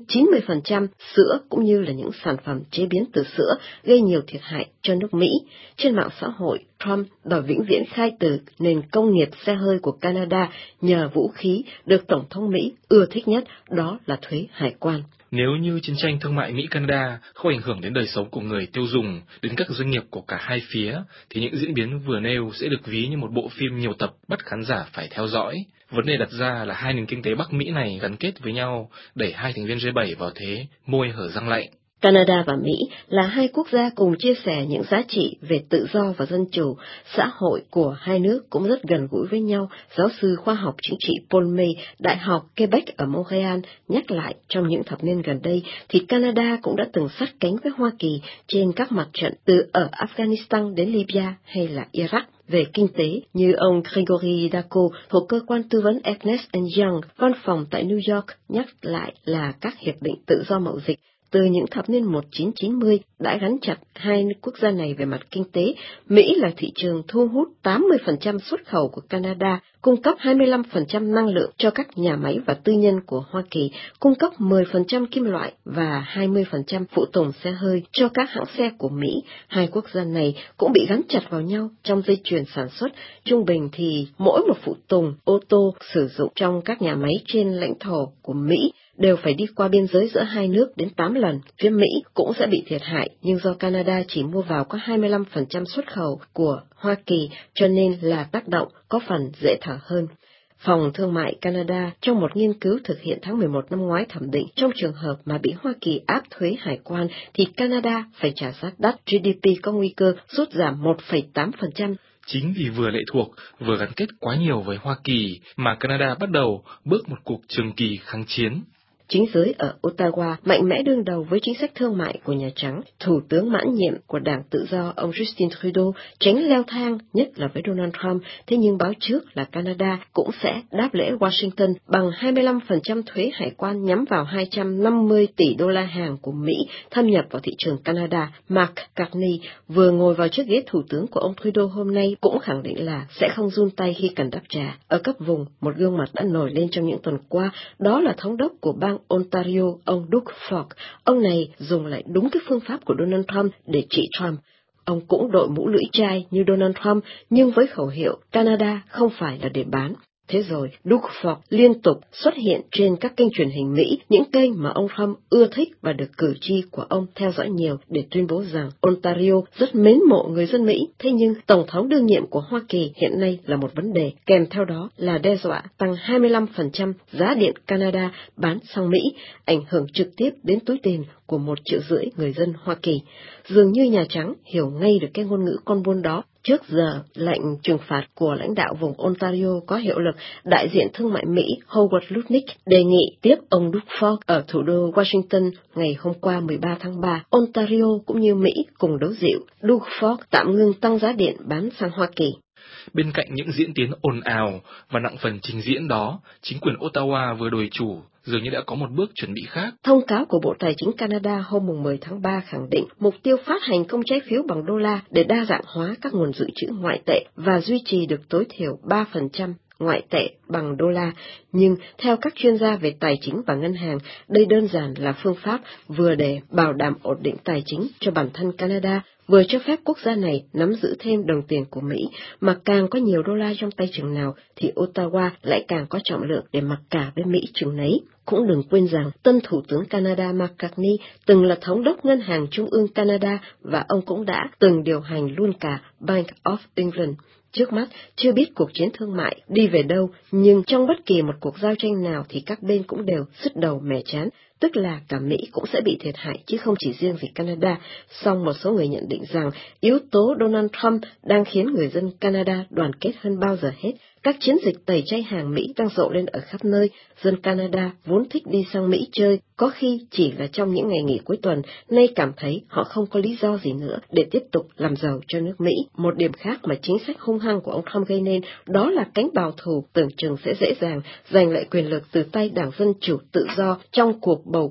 390% sữa cũng như là những sản phẩm chế biến từ sữa, gây nhiều thiệt hại cho nước Mỹ. Trên mạng xã hội, Trump đòi vĩnh viễn khai trừ nền công nghiệp xe hơi của Canada nhờ vũ khí được Tổng thống Mỹ ưa thích nhất, đó là thuế hải quan. Nếu như chiến tranh thương mại Mỹ-Canada không ảnh hưởng đến đời sống của người tiêu dùng, đến các doanh nghiệp của cả hai phía, thì những diễn biến vừa nêu sẽ được ví như một bộ phim nhiều tập bắt khán giả phải theo dõi. Vấn đề đặt ra là hai nền kinh tế Bắc Mỹ này gắn kết với nhau, đẩy hai thành viên G7 vào thế môi hở răng lạnh. Canada và Mỹ là hai quốc gia cùng chia sẻ những giá trị về tự do và dân chủ, xã hội của hai nước cũng rất gần gũi với nhau. Giáo sư khoa học chính trị Paul May, Đại học Quebec ở Montreal nhắc lại trong những thập niên gần đây thì Canada cũng đã từng sát cánh với Hoa Kỳ trên các mặt trận từ ở Afghanistan đến Libya hay là Iraq. Về kinh tế, như ông Gregory Daco thuộc cơ quan tư vấn Ernst & Young, văn phòng tại New York nhắc lại là các hiệp định tự do mậu dịch từ những thập niên 1990 đã gắn chặt hai quốc gia này về mặt kinh tế. Mỹ là thị trường thu hút 80% xuất khẩu của Canada, cung cấp 25% năng lượng cho các nhà máy và tư nhân của Hoa Kỳ, cung cấp 10% kim loại và 20% phụ tùng xe hơi cho các hãng xe của Mỹ. Hai quốc gia này cũng bị gắn chặt vào nhau trong dây chuyền sản xuất. Trung bình thì mỗi một phụ tùng ô tô sử dụng trong các nhà máy trên lãnh thổ của Mỹ đều phải đi qua biên giới giữa hai nước đến 8 lần. Phía Mỹ cũng sẽ bị thiệt hại, nhưng do Canada chỉ mua vào có 25% xuất khẩu của Hoa Kỳ, cho nên là tác động có phần dễ thở hơn. Phòng Thương mại Canada trong một nghiên cứu thực hiện tháng 11 năm ngoái thẩm định trong trường hợp mà bị Hoa Kỳ áp thuế hải quan thì Canada phải trả giá đắt, GDP có nguy cơ sút giảm 1,8%. Chính vì vừa lệ thuộc, vừa gắn kết quá nhiều với Hoa Kỳ mà Canada bắt đầu bước một cuộc trường kỳ kháng chiến. Chính giới ở Ottawa mạnh mẽ đương đầu với chính sách thương mại của Nhà Trắng. Thủ tướng mãn nhiệm của Đảng Tự do ông Justin Trudeau tránh leo thang, nhất là với Donald Trump, thế nhưng báo trước là Canada cũng sẽ đáp lễ Washington bằng 25% thuế hải quan nhắm vào 250 tỷ đô la hàng của Mỹ thâm nhập vào thị trường Canada. Mark Carney vừa ngồi vào chiếc ghế thủ tướng của ông Trudeau hôm nay cũng khẳng định là sẽ không run tay khi cần đáp trả. Ở cấp vùng, một gương mặt đã nổi lên trong những tuần qua, đó là thống đốc của bang Ontario, ông Doug Ford. Ông này dùng lại đúng cái phương pháp của Donald Trump để trị Trump. Ông cũng đội mũ lưỡi chai như Donald Trump, nhưng với khẩu hiệu Canada không phải là để bán. Thế rồi, Doug Ford liên tục xuất hiện trên các kênh truyền hình Mỹ, những kênh mà ông Trump ưa thích và được cử tri của ông theo dõi nhiều, để tuyên bố rằng Ontario rất mến mộ người dân Mỹ. Thế nhưng, Tổng thống đương nhiệm của Hoa Kỳ hiện nay là một vấn đề, kèm theo đó là đe dọa tăng 25% giá điện Canada bán sang Mỹ, ảnh hưởng trực tiếp đến túi tiền của 1,5 triệu người dân Hoa Kỳ. Dường như Nhà Trắng hiểu ngay được cái ngôn ngữ con buôn đó. Trước giờ lệnh trừng phạt của lãnh đạo vùng Ontario có hiệu lực, đại diện thương mại Mỹ Howard Lutnick đề nghị tiếp ông Doug Ford ở thủ đô Washington ngày hôm qua 13 tháng 3. Ontario cũng như Mỹ cùng đấu dịu. Doug Ford tạm ngưng tăng giá điện bán sang Hoa Kỳ. Bên cạnh những diễn tiến ồn ào và nặng phần trình diễn đó, chính quyền Ottawa vừa đổi chủ dường như đã có một bước chuẩn bị khác. Thông cáo của Bộ Tài chính Canada hôm 10 tháng 3 khẳng định mục tiêu phát hành công trái phiếu bằng đô la để đa dạng hóa các nguồn dự trữ ngoại tệ và duy trì được tối thiểu 3% ngoại tệ bằng đô la. Nhưng theo các chuyên gia về tài chính và ngân hàng, đây đơn giản là phương pháp vừa để bảo đảm ổn định tài chính cho bản thân Canada, vừa cho phép quốc gia này nắm giữ thêm đồng tiền của Mỹ, mà càng có nhiều đô la trong tay chừng nào thì Ottawa lại càng có trọng lượng để mặc cả với Mỹ chừng nấy. Cũng đừng quên rằng tân Thủ tướng Canada Mark Carney từng là thống đốc Ngân hàng Trung ương Canada và ông cũng đã từng điều hành luôn cả Bank of England. Trước mắt, chưa biết cuộc chiến thương mại đi về đâu, nhưng trong bất kỳ một cuộc giao tranh nào thì các bên cũng đều sứt đầu mẻ trán, tức là cả Mỹ cũng sẽ bị thiệt hại chứ không chỉ riêng gì Canada. Song một số người nhận định rằng yếu tố Donald Trump đang khiến người dân Canada đoàn kết hơn bao giờ hết. Các chiến dịch tẩy chay hàng Mỹ đang rộ lên ở khắp nơi. Dân Canada vốn thích đi sang Mỹ chơi, có khi chỉ là trong những ngày nghỉ cuối tuần, nay cảm thấy họ không có lý do gì nữa để tiếp tục làm giàu cho nước Mỹ. Một điểm khác mà chính sách hung hăng của ông Trump gây nên, đó là cánh bảo thủ tưởng chừng sẽ dễ dàng giành lại quyền lực từ tay Đảng Dân Chủ Tự do trong cuộc bầu cử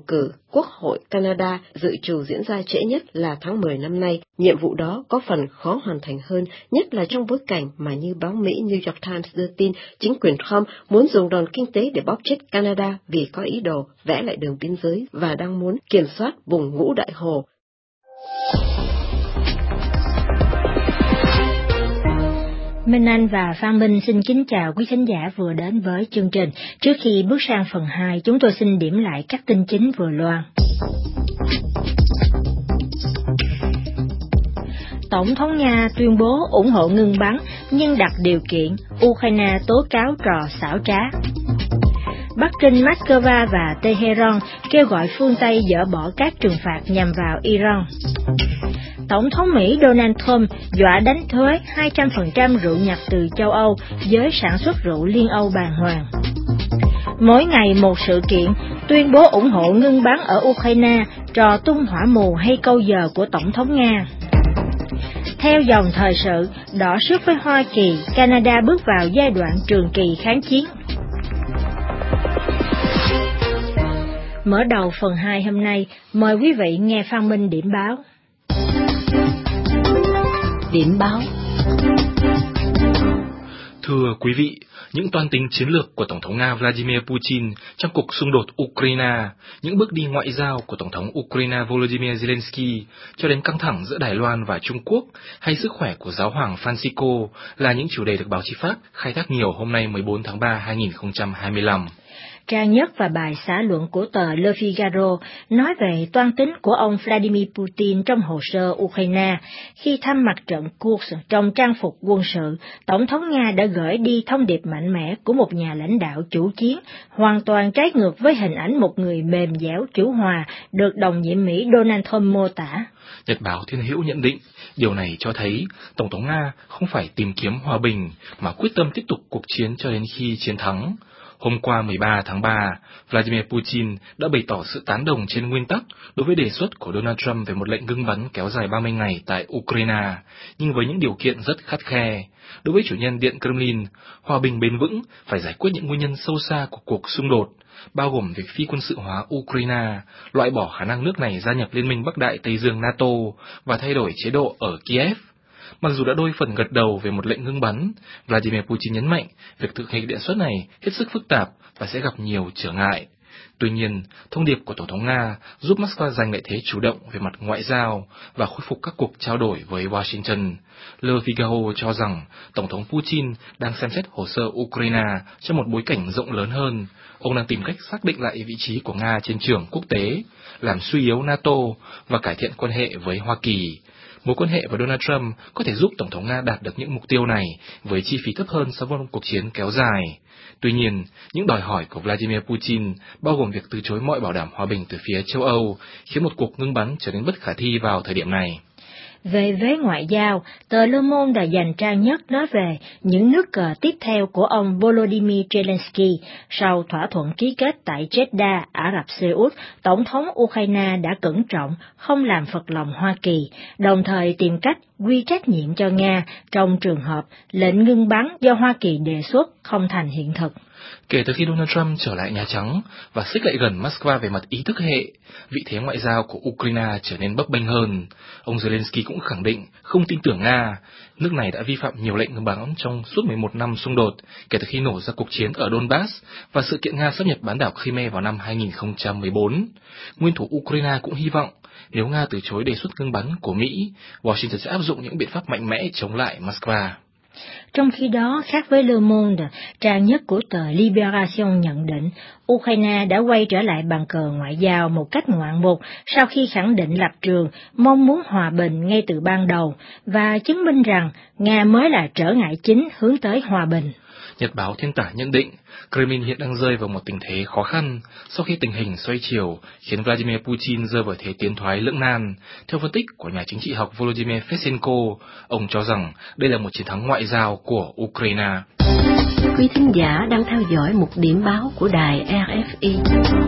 Quốc hội Canada dự trù diễn ra trễ nhất là tháng 10 năm nay. Nhiệm vụ đó có phần khó hoàn thành hơn, nhất là trong bối cảnh mà như báo Mỹ New York Times đưa tin, chính quyền Trump muốn dùng đòn kinh tế để bóp chết Canada vì có ý đồ vẽ lại đường biên giới và đang muốn kiểm soát vùng Ngũ Đại Hồ. Minh Anh và Phan Minh xin kính chào quý khán giả vừa đến với chương trình. Trước khi bước sang phần 2, chúng tôi xin điểm lại các tin chính vừa loan. Tổng thống Nga tuyên bố ủng hộ ngừng bắn nhưng đặt điều kiện Ukraine tố cáo trò xảo trá. Bắc Kinh, Moscow và Tehran kêu gọi phương Tây dỡ bỏ các trừng phạt nhằm vào Iran. Tổng thống Mỹ Donald Trump dọa đánh thuế 200% rượu nhập từ châu Âu với sản xuất rượu Liên Âu bàng hoàng. Mỗi ngày một sự kiện, tuyên bố ủng hộ ngưng bắn ở Ukraine, trò tung hỏa mù hay câu giờ của Tổng thống Nga. Theo dòng thời sự, đỏ sức với Hoa Kỳ, Canada bước vào giai đoạn trường kỳ kháng chiến. Mở đầu phần 2 hôm nay, mời quý vị nghe Phan Minh điểm báo. Điểm báo. Thưa quý vị, những toan tính chiến lược của Tổng thống Nga Vladimir Putin trong cuộc xung đột Ukraine, những bước đi ngoại giao của Tổng thống Ukraine Volodymyr Zelensky cho đến căng thẳng giữa Đài Loan và Trung Quốc hay sức khỏe của giáo hoàng Francisco là những chủ đề được báo chí Pháp khai thác nhiều hôm nay 14 tháng 3 2025. Trang nhất và bài xã luận của tờ Le Figaro nói về toan tính của ông Vladimir Putin trong hồ sơ Ukraine. Khi thăm mặt trận Kursk trong trang phục quân sự, Tổng thống Nga đã gửi đi thông điệp mạnh mẽ của một nhà lãnh đạo chủ chiến, hoàn toàn trái ngược với hình ảnh một người mềm dẻo chủ hòa được đồng nhiệm Mỹ Donald Trump mô tả. Nhật báo Thiên Hữu nhận định, điều này cho thấy Tổng thống Nga không phải tìm kiếm hòa bình, mà quyết tâm tiếp tục cuộc chiến cho đến khi chiến thắng. Hôm qua 13 tháng 3, Vladimir Putin đã bày tỏ sự tán đồng trên nguyên tắc đối với đề xuất của Donald Trump về một lệnh ngưng bắn kéo dài 30 ngày tại Ukraine, nhưng với những điều kiện rất khắt khe. Đối với chủ nhân Điện Kremlin, hòa bình bền vững phải giải quyết những nguyên nhân sâu xa của cuộc xung đột, bao gồm việc phi quân sự hóa Ukraine, loại bỏ khả năng nước này gia nhập Liên minh Bắc Đại Tây Dương NATO và thay đổi chế độ ở Kiev. Mặc dù đã đôi phần gật đầu về một lệnh ngưng bắn, Vladimir Putin nhấn mạnh việc thực hiện đề xuất này hết sức phức tạp và sẽ gặp nhiều trở ngại. Tuy nhiên, thông điệp của Tổng thống Nga giúp Moscow giành lợi thế chủ động về mặt ngoại giao và khôi phục các cuộc trao đổi với Washington. Le Figaro cho rằng Tổng thống Putin đang xem xét hồ sơ Ukraine trong một bối cảnh rộng lớn hơn. Ông đang tìm cách xác định lại vị trí của Nga trên trường quốc tế, làm suy yếu NATO và cải thiện quan hệ với Hoa Kỳ. Mối quan hệ với Donald Trump có thể giúp Tổng thống Nga đạt được những mục tiêu này với chi phí thấp hơn so với một cuộc chiến kéo dài. Tuy nhiên, những đòi hỏi của Vladimir Putin, bao gồm việc từ chối mọi bảo đảm hòa bình từ phía châu Âu, khiến một cuộc ngưng bắn trở nên bất khả thi vào thời điểm này. Về vế ngoại giao, tờ Le Monde đã dành trang nhất nói về những nước cờ tiếp theo của ông Volodymyr Zelensky. Sau thỏa thuận ký kết tại Jeddah, Ả Rập Xê Út, Tổng thống Ukraine đã cẩn trọng, không làm phật lòng Hoa Kỳ, đồng thời tìm cách quy trách nhiệm cho Nga trong trường hợp lệnh ngưng bắn do Hoa Kỳ đề xuất không thành hiện thực. Kể từ khi Donald Trump trở lại Nhà Trắng và xích lại gần Moscow về mặt ý thức hệ, vị thế ngoại giao của Ukraine trở nên bấp bênh hơn. Ông Zelensky cũng khẳng định không tin tưởng Nga. Nước này đã vi phạm nhiều lệnh ngừng bắn trong suốt 11 năm xung đột kể từ khi nổ ra cuộc chiến ở Donbass và sự kiện Nga xâm nhập bán đảo Crimea vào năm 2014. Nguyên thủ Ukraine cũng hy vọng nếu Nga từ chối đề xuất ngừng bắn của Mỹ, Washington sẽ áp dụng những biện pháp mạnh mẽ chống lại Moscow. Trong khi đó, khác với Le Monde, trang nhất của tờ Libération nhận định, Ukraine đã quay trở lại bàn cờ ngoại giao một cách ngoạn mục sau khi khẳng định lập trường, mong muốn hòa bình ngay từ ban đầu, và chứng minh rằng Nga mới là trở ngại chính hướng tới hòa bình. Nhật báo Thiên Tả nhận định, Kremlin hiện đang rơi vào một tình thế khó khăn sau khi tình hình xoay chiều, khiến Vladimir Putin rơi vào thế tiến thoái lưỡng nan. Theo phân tích của nhà chính trị học Volodymyr Fesenko, ông cho rằng đây là một chiến thắng ngoại giao của Ukraine. Quý thính giả đang theo dõi một điểm báo của đài RFI.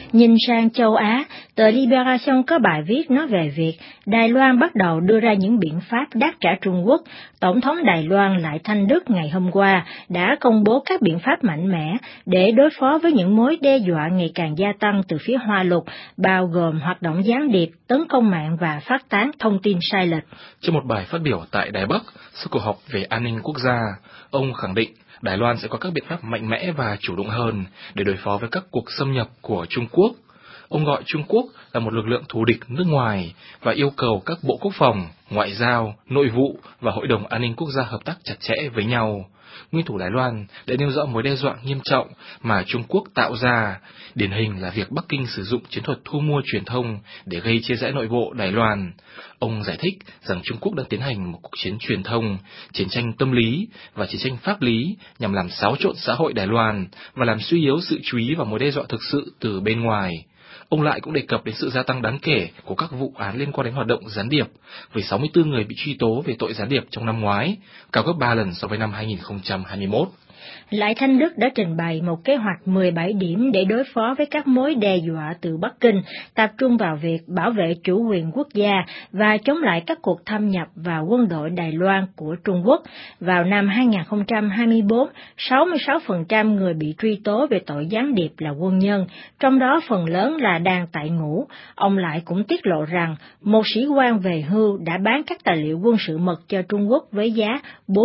Nhìn sang châu Á, tờ Libération có bài viết nói về việc Đài Loan bắt đầu đưa ra những biện pháp đáp trả Trung Quốc. Tổng thống Đài Loan Lại Thanh Đức ngày hôm qua đã công bố các biện pháp mạnh mẽ để đối phó với những mối đe dọa ngày càng gia tăng từ phía Hoa Lục, bao gồm hoạt động gián điệp, tấn công mạng và phát tán thông tin sai lệch. Trong một bài phát biểu tại Đài Bắc, sau cuộc họp về an ninh quốc gia, ông khẳng định Đài Loan sẽ có các biện pháp mạnh mẽ và chủ động hơn để đối phó với các cuộc xâm nhập của Trung Quốc. Ông gọi Trung Quốc là một lực lượng thù địch nước ngoài và yêu cầu các bộ quốc phòng, ngoại giao, nội vụ và Hội đồng An ninh Quốc gia hợp tác chặt chẽ với nhau. Nguyên thủ Đài Loan đã nêu rõ mối đe dọa nghiêm trọng mà Trung Quốc tạo ra, điển hình là việc Bắc Kinh sử dụng chiến thuật thu mua truyền thông để gây chia rẽ nội bộ Đài Loan. Ông giải thích rằng Trung Quốc đang tiến hành một cuộc chiến truyền thông, chiến tranh tâm lý và chiến tranh pháp lý nhằm làm xáo trộn xã hội Đài Loan và làm suy yếu sự chú ý vào mối đe dọa thực sự từ bên ngoài. Ông Lại cũng đề cập đến sự gia tăng đáng kể của các vụ án liên quan đến hoạt động gián điệp, với 64 người bị truy tố về tội gián điệp trong năm ngoái, cao gấp 3 lần so với năm 2021. Lại Thanh Đức đã trình bày một kế hoạch 17 điểm để đối phó với các mối đe dọa từ Bắc Kinh, tập trung vào việc bảo vệ chủ quyền quốc gia và chống lại các cuộc thâm nhập vào quân đội Đài Loan của Trung Quốc. Vào năm 2024, 66% người bị truy tố về tội gián điệp là quân nhân, trong đó phần lớn là đang tại ngũ. Ông Lại cũng tiết lộ rằng một sĩ quan về hưu đã bán các tài liệu quân sự mật cho Trung Quốc với giá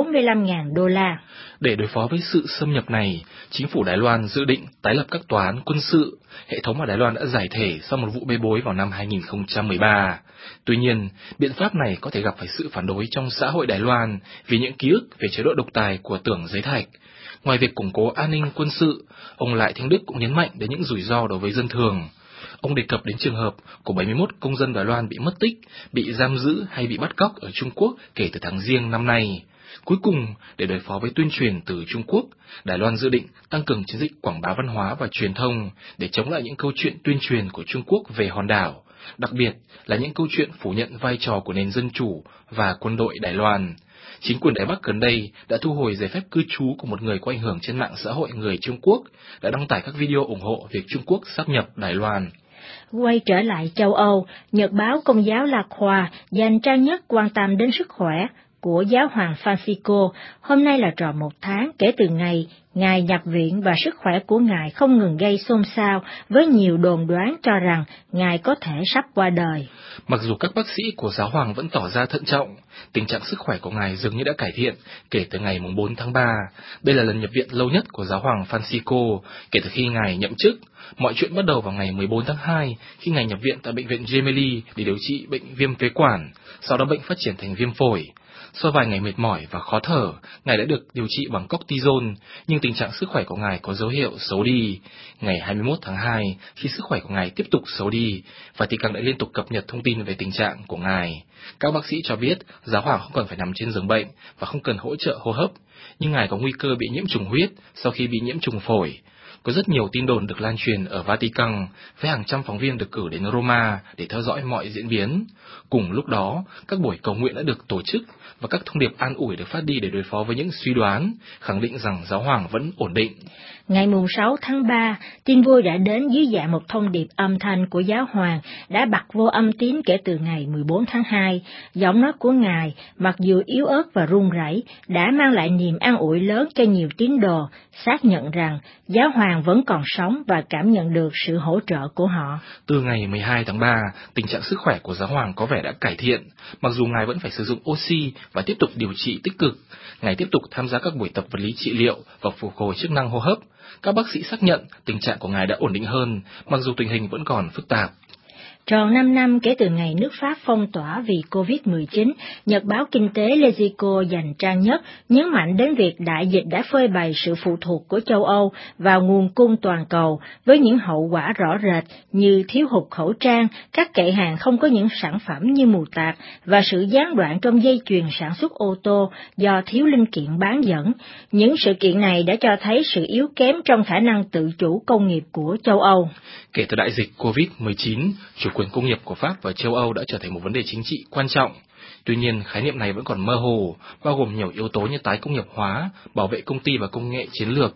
$45.000. Để đối phó với sự xâm nhập này, chính phủ Đài Loan dự định tái lập các tòa án quân sự, hệ thống mà Đài Loan đã giải thể sau một vụ bê bối vào năm 2013. Tuy nhiên, biện pháp này có thể gặp phải sự phản đối trong xã hội Đài Loan vì những ký ức về chế độ độc tài của Tưởng Giới Thạch. Ngoài việc củng cố an ninh quân sự, ông Lại Thanh Đức cũng nhấn mạnh đến những rủi ro đối với dân thường. Ông đề cập đến trường hợp của 71 công dân Đài Loan bị mất tích, bị giam giữ hay bị bắt cóc ở Trung Quốc kể từ tháng Giêng năm nay. Cuối cùng, để đối phó với tuyên truyền từ Trung Quốc, Đài Loan dự định tăng cường chiến dịch quảng bá văn hóa và truyền thông để chống lại những câu chuyện tuyên truyền của Trung Quốc về hòn đảo, đặc biệt là những câu chuyện phủ nhận vai trò của nền dân chủ và quân đội Đài Loan. Chính quyền Đài Bắc gần đây đã thu hồi giấy phép cư trú của một người có ảnh hưởng trên mạng xã hội người Trung Quốc, đã đăng tải các video ủng hộ việc Trung Quốc sáp nhập Đài Loan. Quay trở lại châu Âu, Nhật báo Công giáo La Croix dành trang nhất quan tâm đến sức khỏe của giáo hoàng Francisco. Hôm nay là tròn 1 tháng kể từ ngày Ngài nhập viện và sức khỏe của Ngài không ngừng gây xôn xao với nhiều đồn đoán cho rằng Ngài có thể sắp qua đời. Mặc dù các bác sĩ của giáo hoàng vẫn tỏ ra thận trọng, tình trạng sức khỏe của Ngài dường như đã cải thiện kể từ ngày 4 tháng 3. Đây là lần nhập viện lâu nhất của giáo hoàng Francisco kể từ khi Ngài nhậm chức. Mọi chuyện bắt đầu vào ngày 14 tháng 2 khi Ngài nhập viện tại bệnh viện Gemelli để điều trị bệnh viêm phế quản, sau đó bệnh phát triển thành viêm phổi. Sau vài ngày mệt mỏi và khó thở, Ngài đã được điều trị bằng cortisone, nhưng tình trạng sức khỏe của Ngài có dấu hiệu xấu đi. Ngày 21 tháng 2, khi sức khỏe của Ngài tiếp tục xấu đi, Vatican đã liên tục cập nhật thông tin về tình trạng của Ngài. Các bác sĩ cho biết giáo hoàng không cần phải nằm trên giường bệnh và không cần hỗ trợ hô hấp, nhưng Ngài có nguy cơ bị nhiễm trùng huyết sau khi bị nhiễm trùng phổi. Có rất nhiều tin đồn được lan truyền ở Vatican, với hàng trăm phóng viên được cử đến Roma để theo dõi mọi diễn biến. Cùng lúc đó, các buổi cầu nguyện đã được tổ chức và các thông điệp an ủi được phát đi để đối phó với những suy đoán, khẳng định rằng giáo hoàng vẫn ổn định. Ngày 6 tháng 3, tin vui đã đến dưới dạng một thông điệp âm thanh của giáo hoàng đã bật vô âm tín kể từ ngày 14 tháng 2. Giọng nói của Ngài, mặc dù yếu ớt và run rẩy, đã mang lại niềm an ủi lớn cho nhiều tín đồ, xác nhận rằng giáo hoàng vẫn còn sống và cảm nhận được sự hỗ trợ của họ. Từ ngày 12 tháng 3, tình trạng sức khỏe của giáo hoàng có vẻ đã cải thiện, mặc dù Ngài vẫn phải sử dụng oxy và tiếp tục điều trị tích cực. Ngài tiếp tục tham gia các buổi tập vật lý trị liệu và phục hồi chức năng hô hấp. Các bác sĩ xác nhận tình trạng của Ngài đã ổn định hơn, mặc dù tình hình vẫn còn phức tạp. Tròn 5 năm kể từ ngày nước Pháp phong tỏa vì Covid-19, Nhật báo Kinh tế Lezico dành trang nhất nhấn mạnh đến việc đại dịch đã phơi bày sự phụ thuộc của châu Âu vào nguồn cung toàn cầu với những hậu quả rõ rệt như thiếu hụt khẩu trang, các kệ hàng không có những sản phẩm như mù tạt và sự gián đoạn trong dây chuyền sản xuất ô tô do thiếu linh kiện bán dẫn. Những sự kiện này đã cho thấy sự yếu kém trong khả năng tự chủ công nghiệp của châu Âu. Kể từ đại dịch Covid-19, chủ quyền công nghiệp của Pháp và châu Âu đã trở thành một vấn đề chính trị quan trọng. Tuy nhiên, khái niệm này vẫn còn mơ hồ, bao gồm nhiều yếu tố như tái công nghiệp hóa, bảo vệ công ty và công nghệ chiến lược.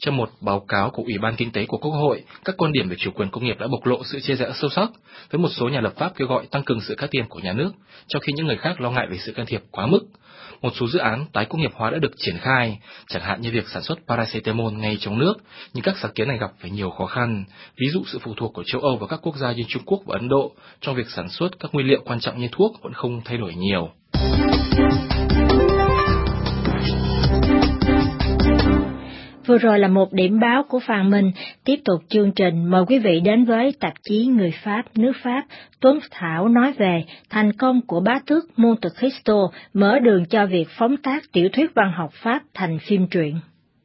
Trong một báo cáo của Ủy ban Kinh tế của Quốc hội, các quan điểm về chủ quyền công nghiệp đã bộc lộ sự chia rẽ sâu sắc, với một số nhà lập pháp kêu gọi tăng cường sự can thiệp của nhà nước, trong khi những người khác lo ngại về sự can thiệp quá mức. Một số dự án tái công nghiệp hóa đã được triển khai, chẳng hạn như việc sản xuất paracetamol ngay trong nước, nhưng các sáng kiến này gặp phải nhiều khó khăn, ví dụ sự phụ thuộc của châu Âu và các quốc gia như Trung Quốc và Ấn Độ trong việc sản xuất các nguyên liệu quan trọng như thuốc vẫn không thay đổi nhiều. Vừa rồi là một điểm báo của Phan Minh. Tiếp tục chương trình, mời quý vị đến với tạp chí Người Pháp, nước Pháp. Tuấn Thảo nói về thành công của bá tước Monte Cristo mở đường cho việc phóng tác tiểu thuyết văn học Pháp thành phim truyện.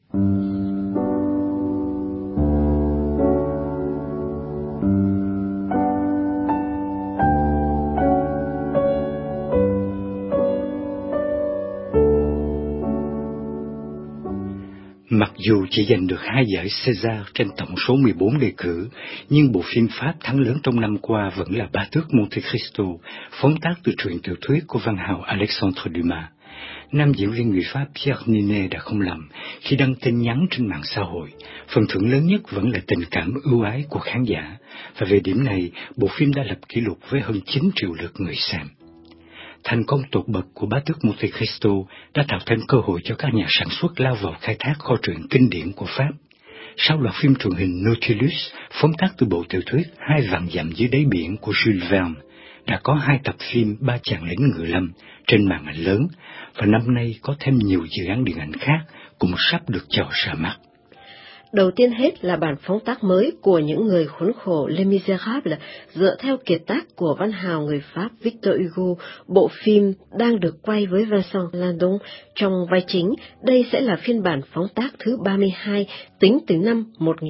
Mặc dù chỉ giành được 2 giải César trên tổng số 14 đề cử, nhưng bộ phim Pháp thắng lớn trong năm qua vẫn là Bá tước Monte Cristo, phóng tác từ truyện tiểu thuyết của văn hào Alexandre Dumas. Nam diễn viên người Pháp Pierre Ninet đã không lầm khi đăng tin nhắn trên mạng xã hội. Phần thưởng lớn nhất vẫn là tình cảm ưu ái của khán giả, và về điểm này, bộ phim đã lập kỷ lục với hơn 9 triệu lượt người xem. Thành công tột bậc của Bá tước Monte Cristo đã tạo thêm cơ hội cho các nhà sản xuất lao vào khai thác kho truyện kinh điển của Pháp. Sau loạt phim truyền hình Nautilus, phóng tác từ bộ tiểu thuyết 2 vạn dặm dưới đáy biển của Jules Verne, đã có 2 tập phim Ba chàng lính ngự lâm trên màn ảnh lớn, và năm nay có thêm nhiều dự án điện ảnh khác cũng sắp được cho ra mắt. Đầu tiên hết là bản phóng tác mới của Những người khốn khổ Les Misérables, dựa theo kiệt tác của văn hào người Pháp Victor Hugo. Bộ phim đang được quay với Vincent Lindon trong vai chính. Đây sẽ là phiên bản phóng tác thứ 32 tính từ năm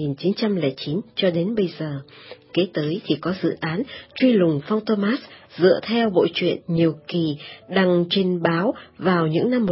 1909 cho đến bây giờ. Kế tới thì có dự án Truy lùng Fantomas dựa theo bộ truyện nhiều kỳ đăng trên báo vào những năm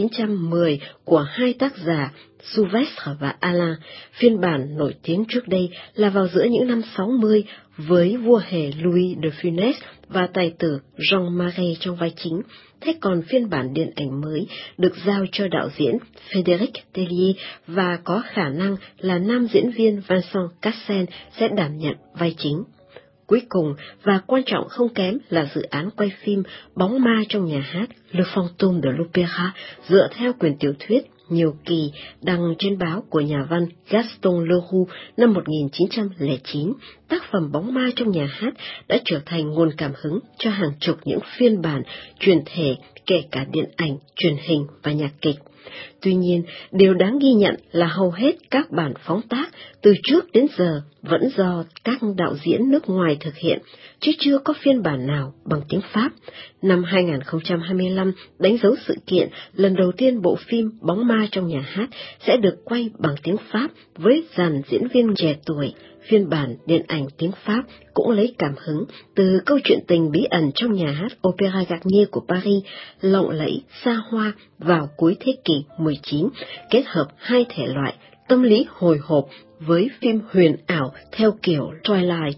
1910 của 2 tác giả Souvestre và Alain. Phiên bản nổi tiếng trước đây là vào giữa những năm 60 với vua hề Louis de Funès và tài tử Jean Marais trong vai chính. Thế còn phiên bản điện ảnh mới được giao cho đạo diễn Frédéric Tellier và có khả năng là nam diễn viên Vincent Cassel sẽ đảm nhận vai chính. Cuối cùng và quan trọng không kém là dự án quay phim Bóng ma trong nhà hát Le Fantôme de l'Opéra dựa theo quyển tiểu thuyết nhiều kỳ đăng trên báo của nhà văn Gaston Leroux năm 1909. Tác phẩm Bóng ma trong nhà hát đã trở thành nguồn cảm hứng cho hàng chục những phiên bản truyền thể, kể cả điện ảnh, truyền hình và nhạc kịch. Tuy nhiên, điều đáng ghi nhận là hầu hết các bản phóng tác từ trước đến giờ vẫn do các đạo diễn nước ngoài thực hiện, chứ chưa có phiên bản nào bằng tiếng Pháp. Năm 2025 đánh dấu sự kiện lần đầu tiên bộ phim Bóng ma trong nhà hát sẽ được quay bằng tiếng Pháp với dàn diễn viên trẻ tuổi. Phiên bản điện ảnh tiếng Pháp cũng lấy cảm hứng từ câu chuyện tình bí ẩn trong nhà hát Opéra Garnier của Paris, lộng lẫy, xa hoa vào cuối thế kỷ 19, kết hợp 2 thể loại tâm lý hồi hộp với phim huyền ảo theo kiểu Twilight.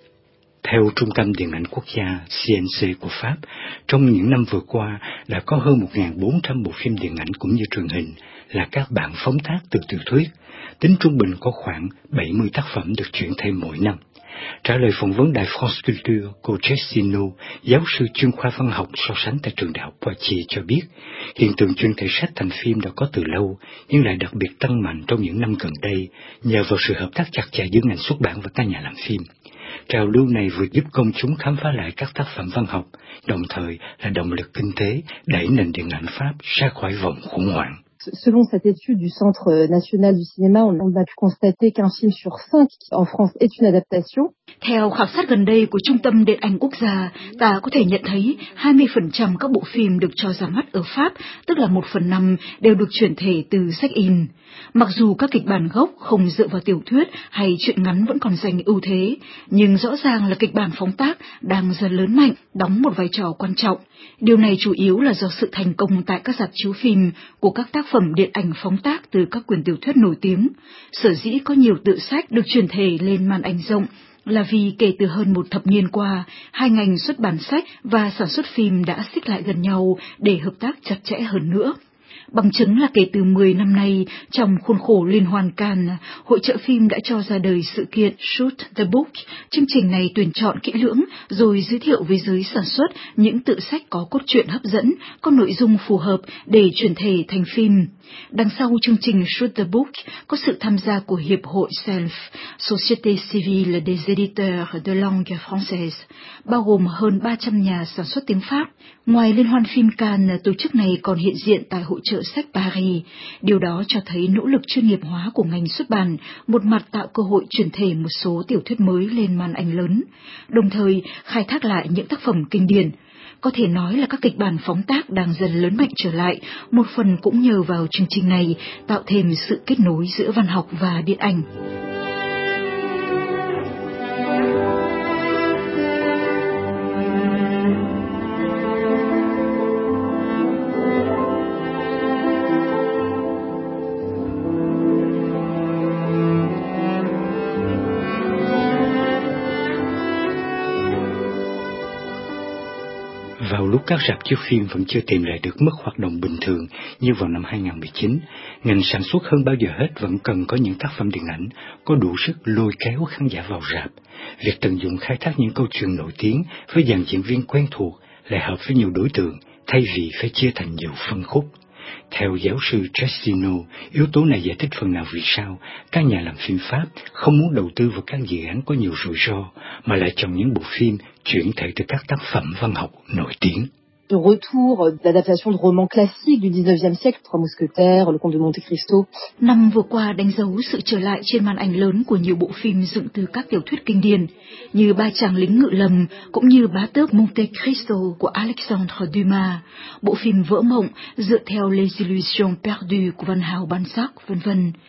Theo Trung tâm Điện ảnh Quốc gia CNC của Pháp, trong những năm vừa qua đã có hơn 1.400 bộ phim điện ảnh cũng như truyền hình là các bản phóng tác từ tiểu thuyết. Tính trung bình có khoảng 70 tác phẩm được chuyển thể mỗi năm. Trả lời phỏng vấn Đài France Culture, cô Jessino, giáo sư chuyên khoa văn học so sánh tại trường đại học Poitiers cho biết, hiện tượng chuyển thể sách thành phim đã có từ lâu, nhưng lại đặc biệt tăng mạnh trong những năm gần đây, nhờ vào sự hợp tác chặt chẽ giữa ngành xuất bản và các nhà làm phim. Trào lưu này vừa giúp công chúng khám phá lại các tác phẩm văn học, đồng thời là động lực kinh tế đẩy nền điện ảnh Pháp ra khỏi vòng khủng hoảng. Selon cette étude du Centre national du cinéma, on a pu constater qu'un film sur 5 en France est une adaptation. Theo khảo sát gần đây của Trung tâm Điện ảnh Quốc gia, ta có thể nhận thấy 20% các bộ phim được cho ra mắt ở Pháp, tức là 1/5, đều được chuyển thể từ sách in. Mặc dù các kịch bản gốc không dựa vào tiểu thuyết hay truyện ngắn vẫn còn giành ưu thế, nhưng rõ ràng là kịch bản phóng tác đang dần lớn mạnh, đóng một vai trò quan trọng. Điều này chủ yếu là do sự thành công tại các rạp chiếu phim của các tác phẩm điện ảnh phóng tác từ các quyển tiểu thuyết nổi tiếng. Sở dĩ có nhiều tựa sách được chuyển thể lên màn ảnh rộng là vì kể từ hơn một thập niên qua, hai ngành xuất bản sách và sản xuất phim đã xích lại gần nhau để hợp tác chặt chẽ hơn nữa. Bằng chứng là kể từ 10 năm nay, trong khuôn khổ Liên hoan Cannes, hội chợ phim đã cho ra đời sự kiện Shoot the Book. Chương trình này tuyển chọn kỹ lưỡng rồi giới thiệu với giới sản xuất những tựa sách có cốt truyện hấp dẫn, có nội dung phù hợp để chuyển thể thành phim. Đằng sau chương trình Shoot the Book có sự tham gia của Hiệp hội SELF, Société Civile des Éditeurs de Langue Française, bao gồm hơn 300 nhà sản xuất tiếng Pháp. Ngoài Liên hoan phim Cannes, tổ chức này còn hiện diện tại Hội chợ sách Paris. Điều đó cho thấy nỗ lực chuyên nghiệp hóa của ngành xuất bản, một mặt tạo cơ hội chuyển thể một số tiểu thuyết mới lên màn ảnh lớn, đồng thời khai thác lại những tác phẩm kinh điển. Có thể nói là các kịch bản phóng tác đang dần lớn mạnh trở lại, một phần cũng nhờ vào chương trình này tạo thêm sự kết nối giữa văn học và điện ảnh. Vào lúc các rạp chiếu phim vẫn chưa tìm lại được mức hoạt động bình thường như vào năm 2019, ngành sản xuất hơn bao giờ hết vẫn cần có những tác phẩm điện ảnh có đủ sức lôi kéo khán giả vào rạp. Việc tận dụng khai thác những câu chuyện nổi tiếng với dàn diễn viên quen thuộc lại hợp với nhiều đối tượng thay vì phải chia thành nhiều phân khúc. Theo giáo sư Tressino, yếu tố này giải thích phần nào vì sao các nhà làm phim Pháp không muốn đầu tư vào các dự án có nhiều rủi ro, mà lại chọn những bộ phim chuyển thể từ các tác phẩm văn học nổi tiếng. De retour d'adaptation de romans classiques du 19e siècle, Trois Mousquetaires, Le Comte de Monte Cristo. Năm vừa qua đánh dấu sự trở lại trên màn ảnh lớn của nhiều bộ phim dựng từ các tiểu thuyết kinh điển như Ba chàng lính ngự lầm cũng như Bá tước Monte Cristo của Alexandre Dumas, bộ phim Vỡ mộng dựa theo Les Illusions perdues của văn hào Balzac, v.v.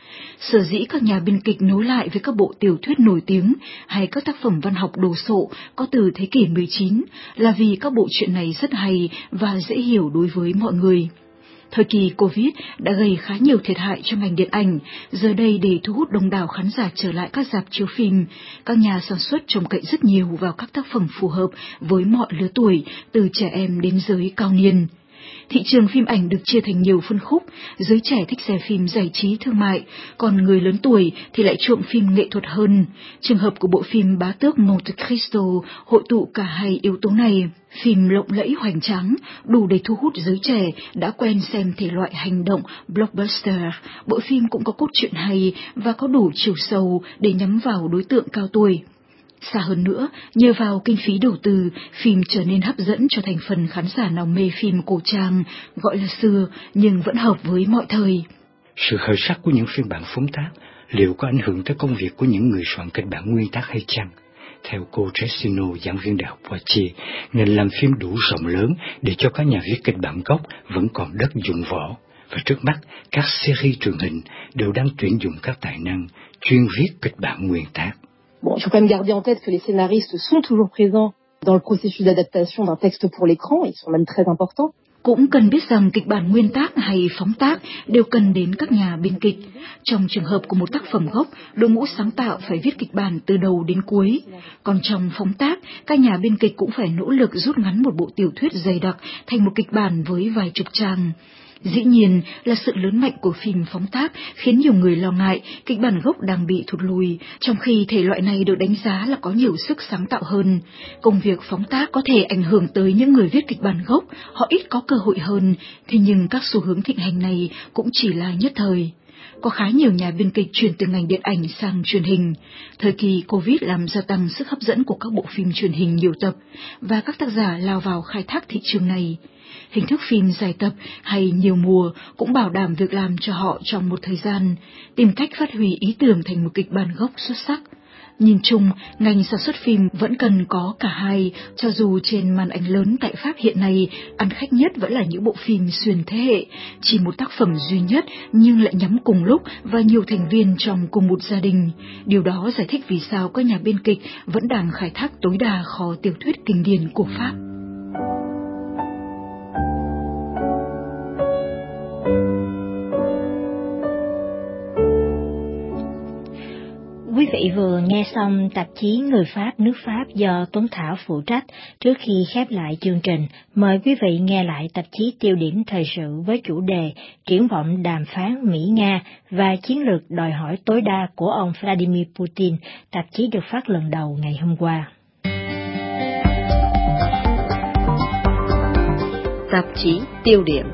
Sở dĩ các nhà biên kịch nối lại với các bộ tiểu thuyết nổi tiếng hay các tác phẩm văn học đồ sộ có từ thế kỷ 19 là vì các bộ truyện này rất hay và dễ hiểu đối với mọi người. Thời kỳ Covid đã gây khá nhiều thiệt hại cho ngành điện ảnh, giờ đây để thu hút đông đảo khán giả trở lại các rạp chiếu phim, các nhà sản xuất trông cậy rất nhiều vào các tác phẩm phù hợp với mọi lứa tuổi, từ trẻ em đến giới cao niên. Thị trường phim ảnh được chia thành nhiều phân khúc, giới trẻ thích xem phim giải trí thương mại, còn người lớn tuổi thì lại chuộng phim nghệ thuật hơn. Trường hợp của bộ phim Bá tước Monte Cristo hội tụ cả hai yếu tố này. Phim lộng lẫy hoành tráng, đủ để thu hút giới trẻ đã quen xem thể loại hành động blockbuster. Bộ phim cũng có cốt truyện hay và có đủ chiều sâu để nhắm vào đối tượng cao tuổi. Xa hơn nữa, nhờ vào kinh phí đầu tư, phim trở nên hấp dẫn cho thành phần khán giả nào mê phim cổ trang, gọi là xưa, nhưng vẫn hợp với mọi thời. Sự khởi sắc của những phiên bản phóng tác liệu có ảnh hưởng tới công việc của những người soạn kịch bản nguyên tác hay chăng? Theo cô Tressino, giảng viên Đại học Poitiers, ngành làm phim đủ rộng lớn để cho các nhà viết kịch bản gốc vẫn còn đất dụng võ. Và trước mắt, các series truyền hình đều đang tuyển dụng các tài năng chuyên viết kịch bản nguyên tác. Bon, il faut quand même garder en tête que les scénaristes sont toujours présents dans le processus d'adaptation d'un texte pour l'écran, ils sont même très importants. Cũng cần biết rằng kịch bản nguyên tác hay phóng tác đều cần đến các nhà biên kịch. Trong trường hợp của một tác phẩm gốc, đội ngũ sáng tạo phải viết kịch bản từ đầu đến cuối. Còn trong phóng tác, các nhà biên kịch cũng phải nỗ lực rút ngắn một bộ tiểu thuyết dày đặc thành một kịch bản với vài chục trang. Dĩ nhiên là sự lớn mạnh của phim phóng tác khiến nhiều người lo ngại kịch bản gốc đang bị thụt lùi, trong khi thể loại này được đánh giá là có nhiều sức sáng tạo hơn. Công việc phóng tác có thể ảnh hưởng tới những người viết kịch bản gốc, họ ít có cơ hội hơn, thế nhưng các xu hướng thịnh hành này cũng chỉ là nhất thời. Có khá nhiều nhà biên kịch chuyển từ ngành điện ảnh sang truyền hình. Thời kỳ Covid làm gia tăng sức hấp dẫn của các bộ phim truyền hình nhiều tập, và các tác giả lao vào khai thác thị trường này. Hình thức phim dài tập hay nhiều mùa cũng bảo đảm việc làm cho họ trong một thời gian, tìm cách phát huy ý tưởng thành một kịch bản gốc xuất sắc. Nhìn chung, ngành sản xuất phim vẫn cần có cả hai, cho dù trên màn ảnh lớn tại Pháp hiện nay, ăn khách nhất vẫn là những bộ phim xuyên thế hệ, chỉ một tác phẩm duy nhất nhưng lại nhắm cùng lúc và nhiều thành viên trong cùng một gia đình. Điều đó giải thích vì sao các nhà biên kịch vẫn đang khai thác tối đa kho tiểu thuyết kinh điển của Pháp. Quý Quý vị vừa nghe xong tạp chí Người Pháp nước Pháp do Tuấn Thảo phụ trách. Trước khi khép lại chương trình, mời quý vị nghe lại tạp chí Tiêu điểm thời sự với chủ đề Triển vọng đàm phán Mỹ-Nga và chiến lược đòi hỏi tối đa của ông Vladimir Putin. Tạp chí được phát lần đầu ngày hôm qua. Tạp chí Tiêu điểm.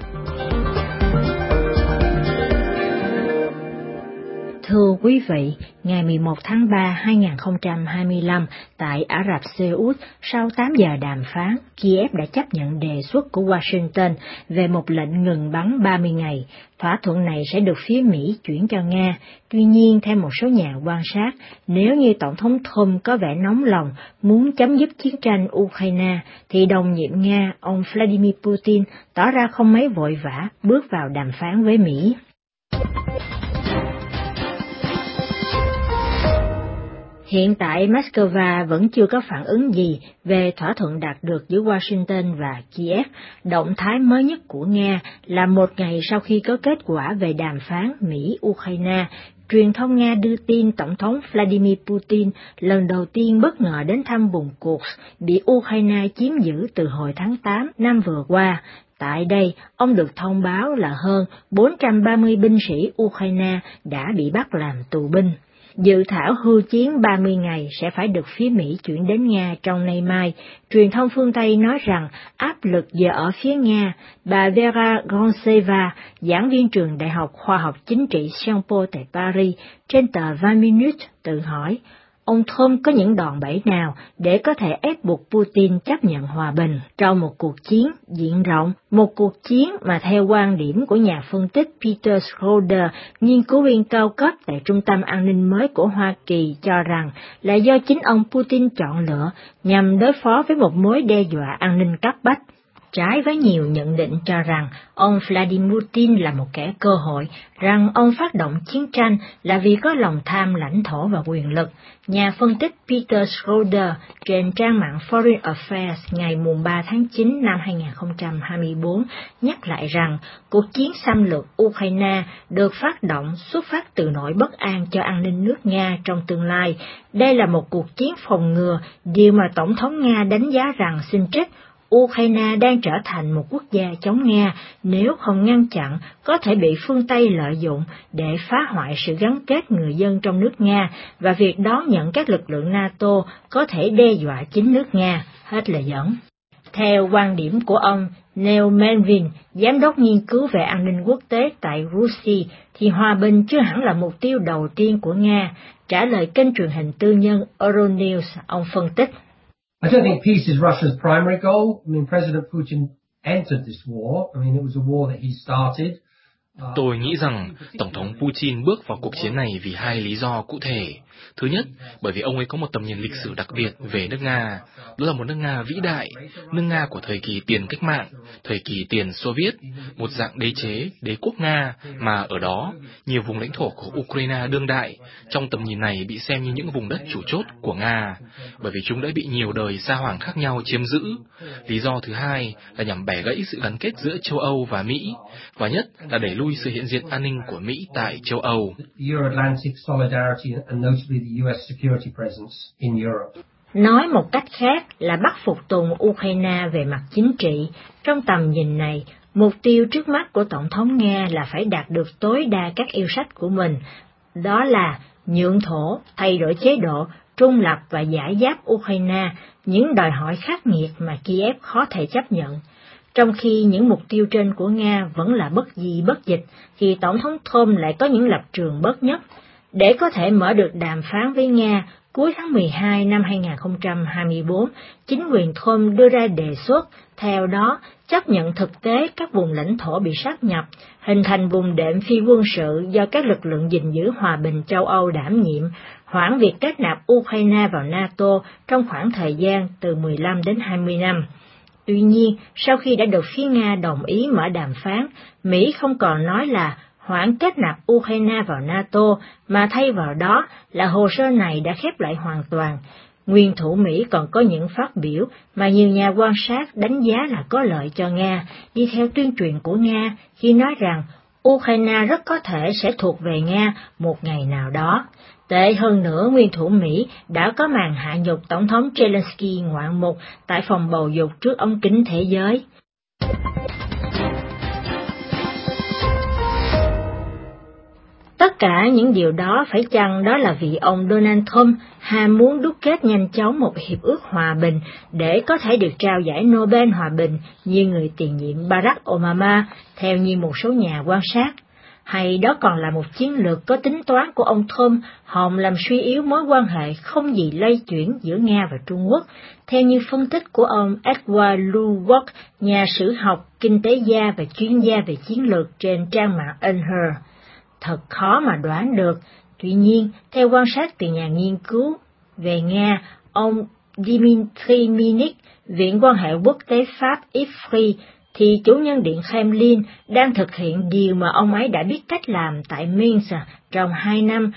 Thưa quý vị, ngày 11 tháng 3, 2025, tại Ả Rập Xê Út, sau 8 giờ đàm phán, Kiev đã chấp nhận đề xuất của Washington về một lệnh ngừng bắn 30 ngày. Thỏa thuận này sẽ được phía Mỹ chuyển cho Nga. Tuy nhiên, theo một số nhà quan sát, nếu như Tổng thống Trump có vẻ nóng lòng muốn chấm dứt chiến tranh Ukraine, thì đồng nhiệm Nga, ông Vladimir Putin, tỏ ra không mấy vội vã bước vào đàm phán với Mỹ. Hiện tại, Moscow vẫn chưa có phản ứng gì về thỏa thuận đạt được giữa Washington và Kiev. Động thái mới nhất của Nga là một ngày sau khi có kết quả về đàm phán Mỹ-Ukraine, truyền thông Nga đưa tin Tổng thống Vladimir Putin lần đầu tiên bất ngờ đến thăm vùng Kursk bị Ukraine chiếm giữ từ hồi tháng 8 năm vừa qua. Tại đây, ông được thông báo là hơn 430 binh sĩ Ukraine đã bị bắt làm tù binh. Dự thảo hưu chiến 30 ngày sẽ phải được phía Mỹ chuyển đến Nga trong nay mai. Truyền thông phương Tây nói rằng áp lực giờ ở phía Nga. Bà Vera Gronseva, giảng viên trường Đại học Khoa học Chính trị Sciences Po tại Paris, trên tờ 20 Minutes tự hỏi, ông Trump có những đòn bẩy nào để có thể ép buộc Putin chấp nhận hòa bình trong một cuộc chiến diện rộng, một cuộc chiến mà theo quan điểm của nhà phân tích Peter Schroeder, nghiên cứu viên cao cấp tại Trung tâm An ninh mới của Hoa Kỳ cho rằng là do chính ông Putin chọn lựa nhằm đối phó với một mối đe dọa an ninh cấp bách. Trái với nhiều nhận định cho rằng ông Vladimir Putin là một kẻ cơ hội, rằng ông phát động chiến tranh là vì có lòng tham lãnh thổ và quyền lực, nhà phân tích Peter Schroeder trên trang mạng Foreign Affairs ngày 3 tháng 9 năm 2024 nhắc lại rằng cuộc chiến xâm lược Ukraine được phát động xuất phát từ nỗi bất an cho an ninh nước Nga trong tương lai. Đây là một cuộc chiến phòng ngừa, điều mà Tổng thống Nga đánh giá rằng xin trích Ukraine đang trở thành một quốc gia chống Nga, nếu không ngăn chặn, có thể bị phương Tây lợi dụng để phá hoại sự gắn kết người dân trong nước Nga, và việc đón nhận các lực lượng NATO có thể đe dọa chính nước Nga. Hết lời dẫn. Theo quan điểm của ông Neil Melvin, giám đốc nghiên cứu về an ninh quốc tế tại Russia, thì hòa bình chưa hẳn là mục tiêu đầu tiên của Nga. Trả lời kênh truyền hình tư nhân Euronews, ông phân tích. I don't think peace is Russia's primary goal. I mean, President Putin entered this war. I mean, it was a war that he started. Tôi nghĩ rằng Tổng thống Putin bước vào cuộc chiến này vì hai lý do cụ thể. Thứ nhất, bởi vì ông ấy có một tầm nhìn lịch sử đặc biệt về nước Nga. Đó là một nước Nga vĩ đại, nước Nga của thời kỳ tiền cách mạng, thời kỳ tiền Xô Viết, một dạng đế chế, đế quốc Nga, mà ở đó, nhiều vùng lãnh thổ của Ukraine đương đại, trong tầm nhìn này bị xem như những vùng đất chủ chốt của Nga, bởi vì chúng đã bị nhiều đời sa hoàng khác nhau chiếm giữ. Lý do thứ hai là nhằm bẻ gãy sự gắn kết giữa châu Âu và Mỹ, và nhất là đẩy lui sự hiện diện an ninh của Mỹ tại châu Âu. Nói một cách khác là bắt phục tùng Ukraine về mặt chính trị. Trong tầm nhìn này, mục tiêu trước mắt của Tổng thống Nga là phải đạt được tối đa các yêu sách của mình. Đó là nhượng thổ, thay đổi chế độ, trung lập và giải giáp Ukraine, những đòi hỏi khắc nghiệt mà Kiev khó thể chấp nhận. Trong khi những mục tiêu trên của Nga vẫn là bất di bất dịch, thì Tổng thống Trump lại có những lập trường bất nhất. Để có thể mở được đàm phán với Nga, cuối tháng 12 năm 2024, chính quyền Trump đưa ra đề xuất, theo đó chấp nhận thực tế các vùng lãnh thổ bị sáp nhập, hình thành vùng đệm phi quân sự do các lực lượng gìn giữ hòa bình châu Âu đảm nhiệm, hoãn việc kết nạp Ukraine vào NATO trong khoảng thời gian từ 15 đến 20 năm. Tuy nhiên, sau khi đã được phía Nga đồng ý mở đàm phán, Mỹ không còn nói là hoãn kết nạp Ukraine vào NATO, mà thay vào đó là hồ sơ này đã khép lại hoàn toàn. Nguyên thủ Mỹ còn có những phát biểu mà nhiều nhà quan sát đánh giá là có lợi cho Nga, đi theo tuyên truyền của Nga khi nói rằng Ukraine rất có thể sẽ thuộc về Nga một ngày nào đó. Tệ hơn nữa, nguyên thủ Mỹ đã có màn hạ nhục Tổng thống Zelensky ngoạn mục tại phòng bầu dục trước ống kính thế giới. Tất cả những điều đó phải chăng đó là vì ông Donald Trump ham muốn đúc kết nhanh chóng một hiệp ước hòa bình để có thể được trao giải Nobel Hòa bình như người tiền nhiệm Barack Obama, theo như một số nhà quan sát? Hay đó còn là một chiến lược có tính toán của ông Trump hòng làm suy yếu mối quan hệ không gì lay chuyển giữa Nga và Trung Quốc, theo như phân tích của ông Edward Luwak, nhà sử học, kinh tế gia và chuyên gia về chiến lược trên trang mạng Unheard. Thật khó mà đoán được. Tuy nhiên, theo quan sát từ nhà nghiên cứu về Nga, ông Dmitry Minik, Viện quan hệ quốc tế Pháp IFRI, thì chủ nhân Điện Kremlin đang thực hiện điều mà ông ấy đã biết cách làm tại Minsk trong 2 năm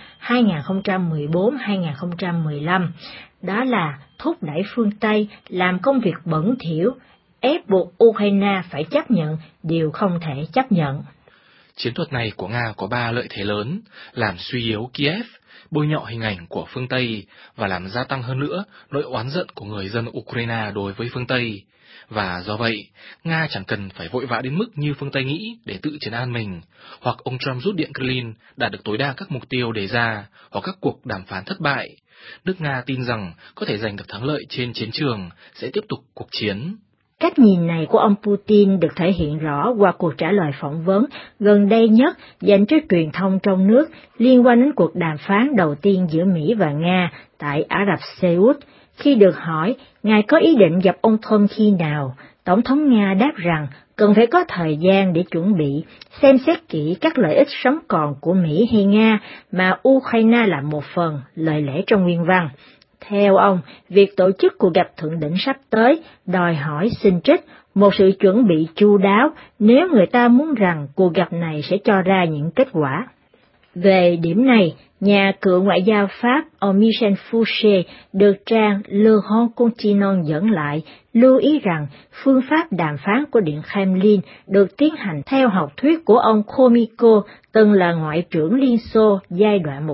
2014-2015, đó là thúc đẩy phương Tây làm công việc bẩn thỉu, ép buộc Ukraine phải chấp nhận điều không thể chấp nhận. Chiến thuật này của Nga có 3 lợi thế lớn: làm suy yếu Kiev, bôi nhọ hình ảnh của phương Tây và làm gia tăng hơn nữa nỗi oán giận của người dân Ukraine đối với phương Tây. Và do vậy, Nga chẳng cần phải vội vã đến mức như phương Tây nghĩ để tự trấn an mình, hoặc ông Trump rút Điện Kremlin đạt được tối đa các mục tiêu đề ra, hoặc các cuộc đàm phán thất bại. Nước Nga tin rằng có thể giành được thắng lợi trên chiến trường, sẽ tiếp tục cuộc chiến. Cách nhìn này của ông Putin được thể hiện rõ qua cuộc trả lời phỏng vấn gần đây nhất dành cho truyền thông trong nước liên quan đến cuộc đàm phán đầu tiên giữa Mỹ và Nga tại Ả Rập Xê Út. Khi được hỏi Ngài có ý định gặp ông Trump khi nào, Tổng thống Nga đáp rằng cần phải có thời gian để chuẩn bị, xem xét kỹ các lợi ích sống còn của Mỹ hay Nga mà Ukraine là một phần, lời lẽ trong nguyên văn. Theo ông, việc tổ chức cuộc gặp thượng đỉnh sắp tới đòi hỏi xin trích một sự chuẩn bị chu đáo nếu người ta muốn rằng cuộc gặp này sẽ cho ra những kết quả. Về điểm này, nhà cựu ngoại giao Pháp ông Michel Fouché được trang Le Grand Continent dẫn lại, lưu ý rằng phương pháp đàm phán của Điện Kremlin được tiến hành theo học thuyết của ông Khomyko, từng là Ngoại trưởng Liên Xô giai đoạn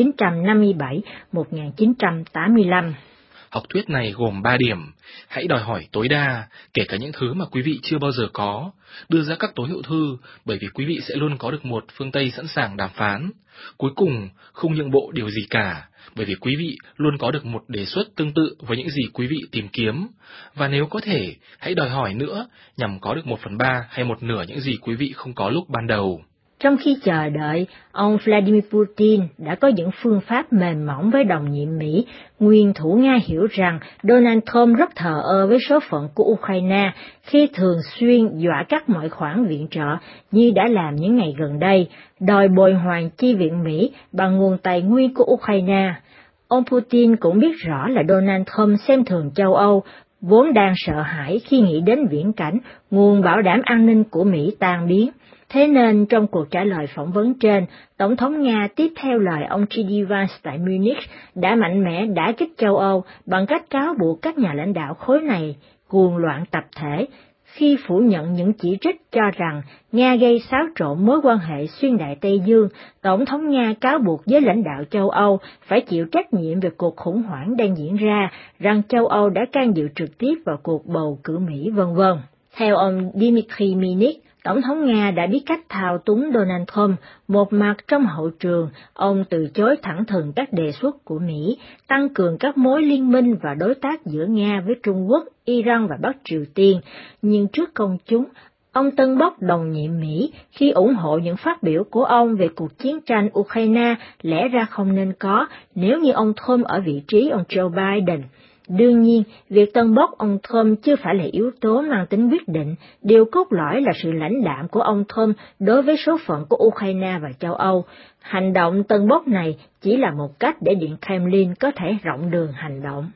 1957-1985. Học thuyết này gồm 3 điểm: hãy đòi hỏi tối đa, kể cả những thứ mà quý vị chưa bao giờ có, đưa ra các tối hậu thư, bởi vì quý vị sẽ luôn có được một phương Tây sẵn sàng đàm phán. Cuối cùng, không nhượng bộ điều gì cả, bởi vì quý vị luôn có được một đề xuất tương tự với những gì quý vị tìm kiếm. Và nếu có thể, hãy đòi hỏi nữa, nhằm có được 1/3 hay 1/2 những gì quý vị không có lúc ban đầu. Trong khi chờ đợi, ông Vladimir Putin đã có những phương pháp mềm mỏng với đồng nhiệm Mỹ. Nguyên thủ Nga hiểu rằng Donald Trump rất thờ ơ với số phận của Ukraine khi thường xuyên dọa cắt mọi khoản viện trợ như đã làm những ngày gần đây, đòi bồi hoàn chi viện Mỹ bằng nguồn tài nguyên của Ukraine. Ông Putin cũng biết rõ là Donald Trump xem thường châu Âu, vốn đang sợ hãi khi nghĩ đến viễn cảnh nguồn bảo đảm an ninh của Mỹ tan biến. Thế nên, trong cuộc trả lời phỏng vấn trên, Tổng thống Nga tiếp theo lời ông J.D. Vance tại Munich đã mạnh mẽ đả kích châu Âu bằng cách cáo buộc các nhà lãnh đạo khối này cuồng loạn tập thể, khi phủ nhận những chỉ trích cho rằng Nga gây xáo trộn mối quan hệ xuyên Đại Tây Dương. Tổng thống Nga cáo buộc giới lãnh đạo châu Âu phải chịu trách nhiệm về cuộc khủng hoảng đang diễn ra, rằng châu Âu đã can dự trực tiếp vào cuộc bầu cử Mỹ, v.v. Theo ông Dmitry Minik, Tổng thống Nga đã biết cách thao túng Donald Trump. Một mặt trong hậu trường, ông từ chối thẳng thừng các đề xuất của Mỹ, tăng cường các mối liên minh và đối tác giữa Nga với Trung Quốc, Iran và Bắc Triều Tiên. Nhưng trước công chúng, ông tâng bốc đồng nhiệm Mỹ khi ủng hộ những phát biểu của ông về cuộc chiến tranh Ukraine lẽ ra không nên có nếu như ông Trump ở vị trí ông Joe Biden. Đương nhiên, việc tân bốc ông Trump chưa phải là yếu tố mang tính quyết định, điều cốt lõi là sự lãnh đạm của ông Trump đối với số phận của Ukraine và châu Âu. Hành động tân bốc này chỉ là một cách để Điện Kremlin có thể rộng đường hành động.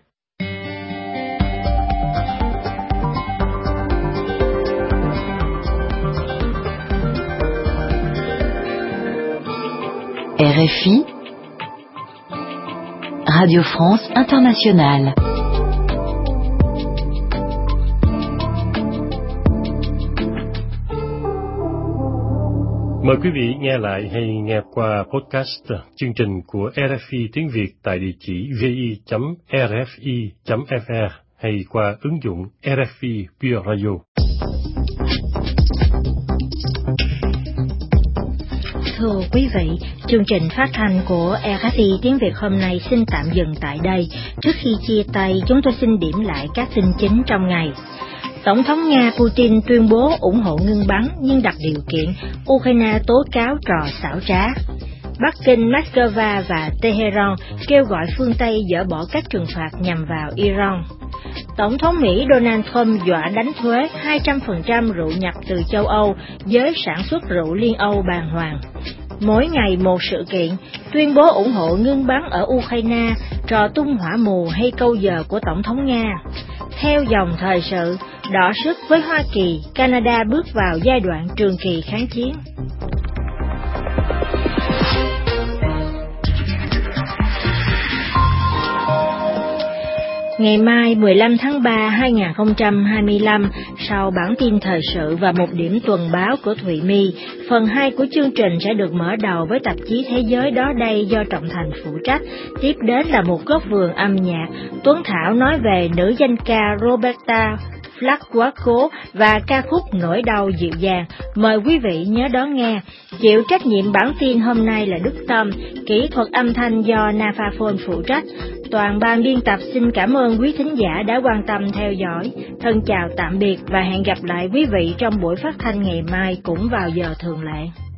RFI, Radio France Internationale. Mời quý vị nghe lại hay nghe qua podcast chương trình của RFI tiếng Việt tại địa chỉ vi.rfi.fr hay qua ứng dụng RFI Pure Radio. Thưa quý vị, chương trình phát thanh của RFI tiếng Việt hôm nay xin tạm dừng tại đây. Trước khi chia tay, chúng tôi xin điểm lại các tin chính trong ngày. Tổng thống Nga Putin tuyên bố ủng hộ ngưng bắn nhưng đặt điều kiện Ukraine tố cáo trò xảo trá. Bắc Kinh, Moscow và Tehran kêu gọi phương Tây dỡ bỏ các trừng phạt nhằm vào Iran. Tổng thống Mỹ Donald Trump dọa đánh thuế 200% rượu nhập từ châu Âu, giới sản xuất rượu Liên Âu bàng hoàng. Mỗi ngày một sự kiện, tuyên bố ủng hộ ngưng bắn ở Ukraine, trò tung hỏa mù hay câu giờ của Tổng thống Nga. Theo dòng thời sự, đọ sức với Hoa Kỳ, Canada bước vào giai đoạn trường kỳ kháng chiến. Ngày mai 15 tháng 3 2025, sau bản tin thời sự và một điểm tuần báo của Thụy My, phần 2 của chương trình sẽ được mở đầu với tạp chí Thế giới đó đây do Trọng Thành phụ trách. Tiếp đến là một góc vườn âm nhạc, Tuấn Thảo nói về nữ danh ca Roberta Flack quá cố và ca khúc Nỗi đau dịu dàng. Mời quý vị nhớ đón nghe. Chịu trách nhiệm bản tin hôm nay là Đức Tâm, kỹ thuật âm thanh do Nafaphone phụ trách. Toàn ban biên tập xin cảm ơn quý thính giả đã quan tâm theo dõi. Thân chào tạm biệt và hẹn gặp lại quý vị trong buổi phát thanh ngày mai cũng vào giờ thường lệ.